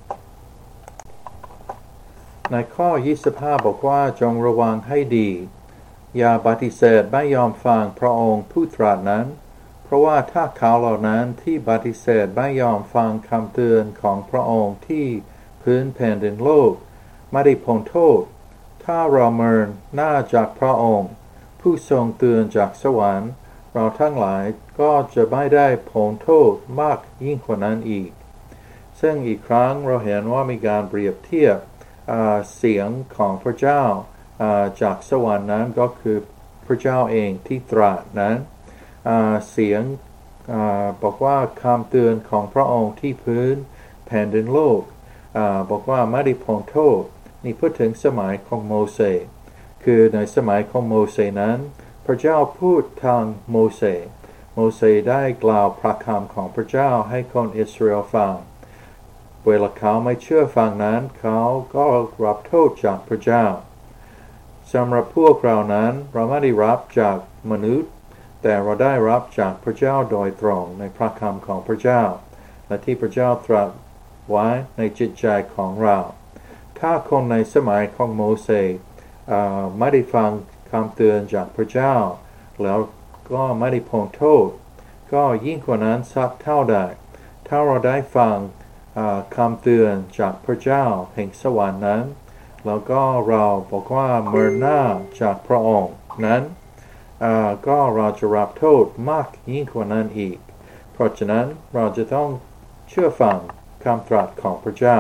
ในข้อยี่สิบห้าบอกว่าจงระวังให้ดีอย่าปฏิเสธไม่ยอมฟังพระองค์ผู้ตรัสนั้นเพราะว่าถ้าเขาเหล่านั้นที่ปฏิเสธไม่ยอมฟังคำเตือนของพระองค์ที่พื้นแผ่นดินโลกไม่ได้พ้นโทษถ้าเราเมินหน้าจากพระองค์ผู้ทรงเตือนจากสวรรค์เราทั้งหลายก็จะไม่ได้ผลโทษมากยิ่งกว่านั้นอีกซึ่งอีกครั้งเราเห็นว่ามีการเปรียบเทียบเสียงของพระเจ้าจากสวรรค์นั้นก็คือพระเจ้าเองที่ตรัสนั้นเสียงบอกว่าคำเตือนของพระองค์ที่พื้นแผ่นดินโลกบอกว่าไม่ได้พ้นโทษนี่พูดถึงสมัยของโมเสสคือในสมัยของโมเสสนั้นพระเจ้าพูดทางโมเสสโมเสสได้กล่าวพระคำของพระเจ้าให้คนอิสราเอลฟังเวลาเขาไม่เชื่อฟังนั้นเขาก็รับโทษจากพระเจ้าสำหรับพวกเรานั้นเราไม่ได้รับจากมนุษย์แต่เราได้รับจากพระเจ้าโดยตรงในพระคำของพระเจ้าและที่พระเจ้าตรัสไว้ในจิตใจของเราถ้าคนในสมัยของโมเสสไม่ได้ฟังคำเตือนจากพระเจ้าแล้วก็ไม่ได้พ้นโทษก็ยิ่งกว่านั้นสักเท่าใดถ้าเราได้ฟังคำเตือนจากพระเจ้าแห่งสวรรค์นั้นแล้วก็เราบอกว่าเมินหน้าจากพระองค์นั้นก็เราจะรับโทษมากยิ่งกว่านั้นอีกเพราะฉะนั้นเราจะต้องเชื่อฟังคำตรัสของพระเจ้า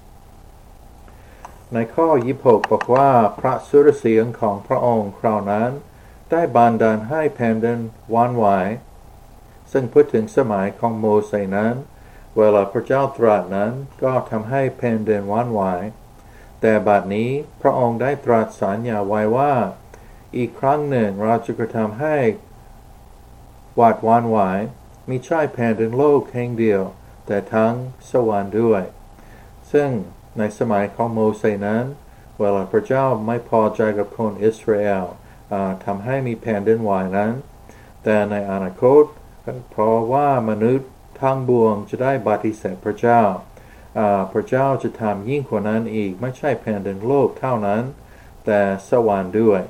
ในข้อยี่สิบหกบอกว่าพระสุรเสียงของพระองค์คราวนั้นได้บันดาลให้แผ่นดินหวั่นไหวซึ่งพูดถึงสมัยของโมเสสนั้นเวลาพระเจ้าตรัสนั้นก็ทำให้แผ่นดินหวั่นไหวแต่บัดนี้พระองค์ได้ตรัสสัญญาไว้ว่าอีกครั้งหนึ่งเราจะกระทำให้หวาดหวั่นไหวมิใช่แผ่นดินโลกแห่งเดียวแต่ทั้งสวรรค์ด้วยซึ่งในสมัยของโมเสสนั้นเวลาพระเจ้าไม่พอใจกับคนอิสราเอลทำให้มีแผ่นดินไหวนั้นแต่ในอนาคตเพราะว่ามนุษย์ทั้งปวงจะได้ปฏิเสธพระเจ้าพระเจ้าจะทำยิ่งกว่านั้นอีกไม่ใช่แผ่นดินโลกเท่านั้นแต่สวรรค์ด้วย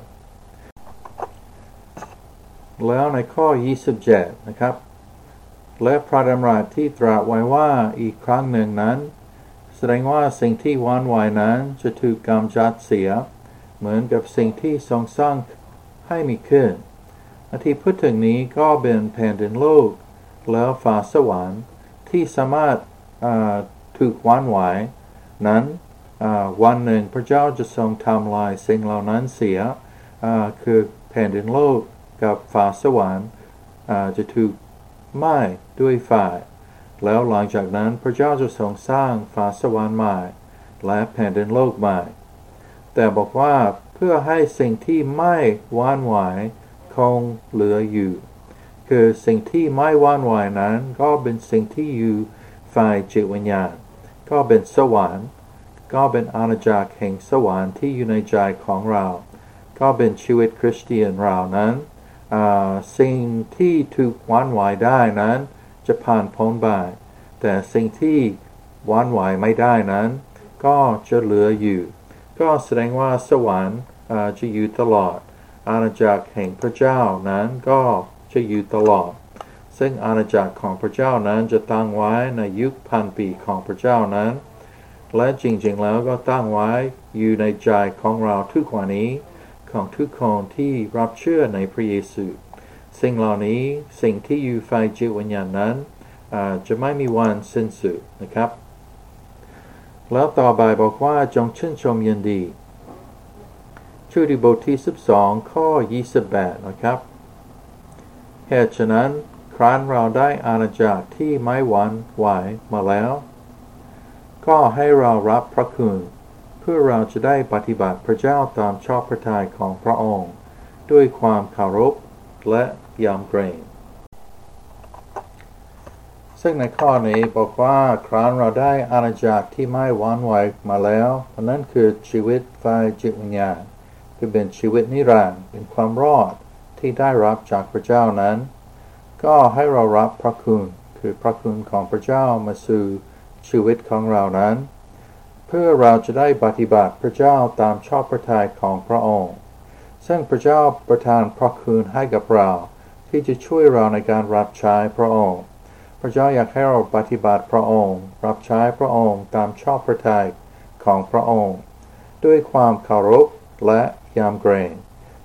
แล้วในข้อยี่สิบเจ็ดนะครับและพระดำรัสที่ตรัสไว้ว่าอีกครั้งหนึ่งนั้นแสดงว่าสิ่งที่หวั่นไหวนั้นจะถูกกำจัดเสียเหมือนกับสิ่งที่ทรงสร้างให้มีขึ้นที่พูดถึงนี้ก็เป็นแผ่นดินโลกแล้วฟ้าสวรรค์ที่สามารถถูกหวั่นไหวนั้นวันหนึ่งพระเจ้าจะทรงทำลายสิ่งเหล่านั้นเสียคือแผ่นดินโลกกับฟ้าสวรรค์จะถูกไหม้ด้วยไฟแล้วหลังจากนั้นพระเจ้าจะทรงสร้างฟ้าสวรรค์ใหม่และแผ่นดินโลกใหม่แต่บอกว่าเพื่อให้สิ่งที่ไม่หวั่นไหวคงเหลืออยู่คือสิ่งที่ไม่หวั่นไหวนั้นก็เป็นสิ่งที่อยู่ฝ่ายจิตวิญญาณก็เป็นสวรรค์ก็เป็นอาณาจักรแห่งสวรรค์ที่อยู่ในใจของเราก็เป็นชีวิตคริสเตียนเรานั้นสิ่งที่ถูกหวั่นไหวได้นั้นจะผ่านพ้นไปแต่สิ่งที่หวั่นไหวไม่ได้นั้นก็จะเหลืออยู่ก็แสดงว่าสวรรค์จะอยู่ตลอดอาณาจักรแห่งพระเจ้านั้นก็จะอยู่ตลอดซึ่งอาณาจักรของพระเจ้านั้นจะตั้งไว้ในยุคพันปีของพระเจ้านั้นและจริงๆแล้วก็ตั้งไว้อยู่ในใจของเราทุกวันนี้ของทุกคนที่รับเชื่อในพระเยซูสิ่งเหล่านี้สิ่งที่อยู่ฝ่ายจิตวิญญาณนั้นจะไม่มีวันสิ้นสุดนะครับแล้วต่อไปบอกว่าจงชื่นชมยินดีชูดีบทที่สิบสองข้อยี่สิบแปดนะครับเหตุฉะนั้นครั้นเราได้อาณาจักรที่ไม่หวั่นไหวมาแล้วก็ให้เรารับพระคุณเพื่อเราจะได้ปฏิบัติพระเจ้าตามชอบพระทัยของพระองค์ด้วยความเคารพและยำเกรงซึ่งในข้อนี้บอกว่าครั้นเราได้อาณาจักรที่ไม่หวั่นไหวมาแล้วนั่นคือชีวิตฝ่ายจิตวิญญาณคือเป็นชีวิตนิรันดร์เป็นความรอดที่ได้รับจากพระเจ้านั้นก็ให้เรารับพระคุณคือพระคุณของพระเจ้ามาสู่ชีวิตของเรานั้นเพื่อเราจะได้ปฏิบัติพระเจ้าตามชอบพระทัยของพระองค์ซึ่งพระเจ้าประทานพระคุณให้กับเราที่จะช่วยเราในการรับใช้พระองค์พระเจ้าอยากให้เราปฏิบัติพระองค์รับใช้พระองค์ตามชอบพระทัยของพระองค์ด้วยความเคารพและยำเกรง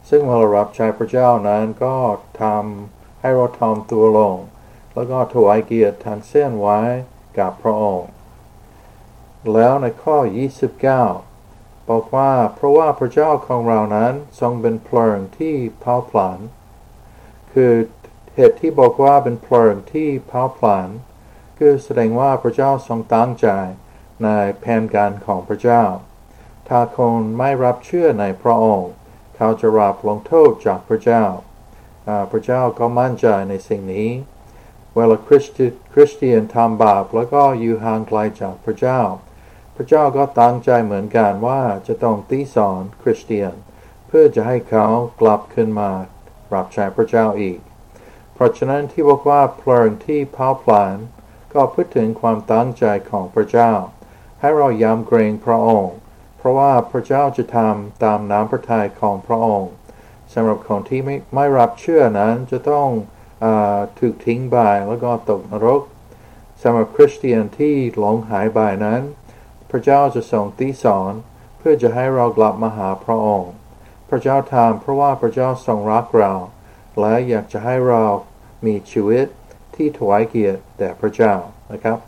ซึ่งเมื่อเรารับใช้พระเจ้านั้นก็ทำให้เราทำตัวลงแล้วก็ถวายเกียรติทางเส้นไว้กับพระองค์แล้วในข้อยี่สิบเก้าบอกว่าเพราะว่าพระเจ้าของเรานั้นทรงเป็นเพลิงที่เผาผลาญคือเหตุที่บอกว่าเป็นเพลิงที่เผาผลาญคือแสดงว่าพระเจ้าทรงตั้งใจในแผนการของพระเจ้าถ้าคนไม่รับเชื่อในพระองค์เขาจะรับลงโทษจากพระเจ้าพระเจ้าก็มั่นใจในสิ่งนี้เวลาคริสต์คริสเตียนทำบาปแล้วก็อยู่ห่างไกลจากพระเจ้าพระเจ้าก็ตั้งใจเหมือนกันว่าจะต้องตีสอนคริสเตียนเพื่อจะให้เขากลับขึ้นมารับใช้พระเจ้าอีกเพราะฉะนั้นที่บอกว่าเพลิงที่เผาผลาญก็พูดถึงความตั้งใจของพระเจ้าให้เรายำเกรงพระองค์เพราะว่าพระเจ้าจะทำตามน้ำพระทัยของพระองค์สำหรับคนที่ไม่ไม่รับเชื่อนั้นจะต้องอถูกทิ้งไปแล้วก็ตกนรกสำหรับคริสเตียนที่หลงหายไปนั้นพระเจ้าจะทรงตีสอนเพื่อจะให้เรากลับมาหาพระองค์พระเจ้าทำเพราะว่าพระเจ้าทรงรักเราและอยากจะให้เรามีชีวิตที่ถวายเกียรติแด่พระเจ้านะครับ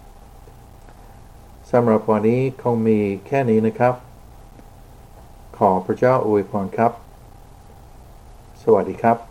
สำหรับวันนี้คงมีแค่นี้นะครับขอพระเจ้าอวยพรครับสวัสดีครับ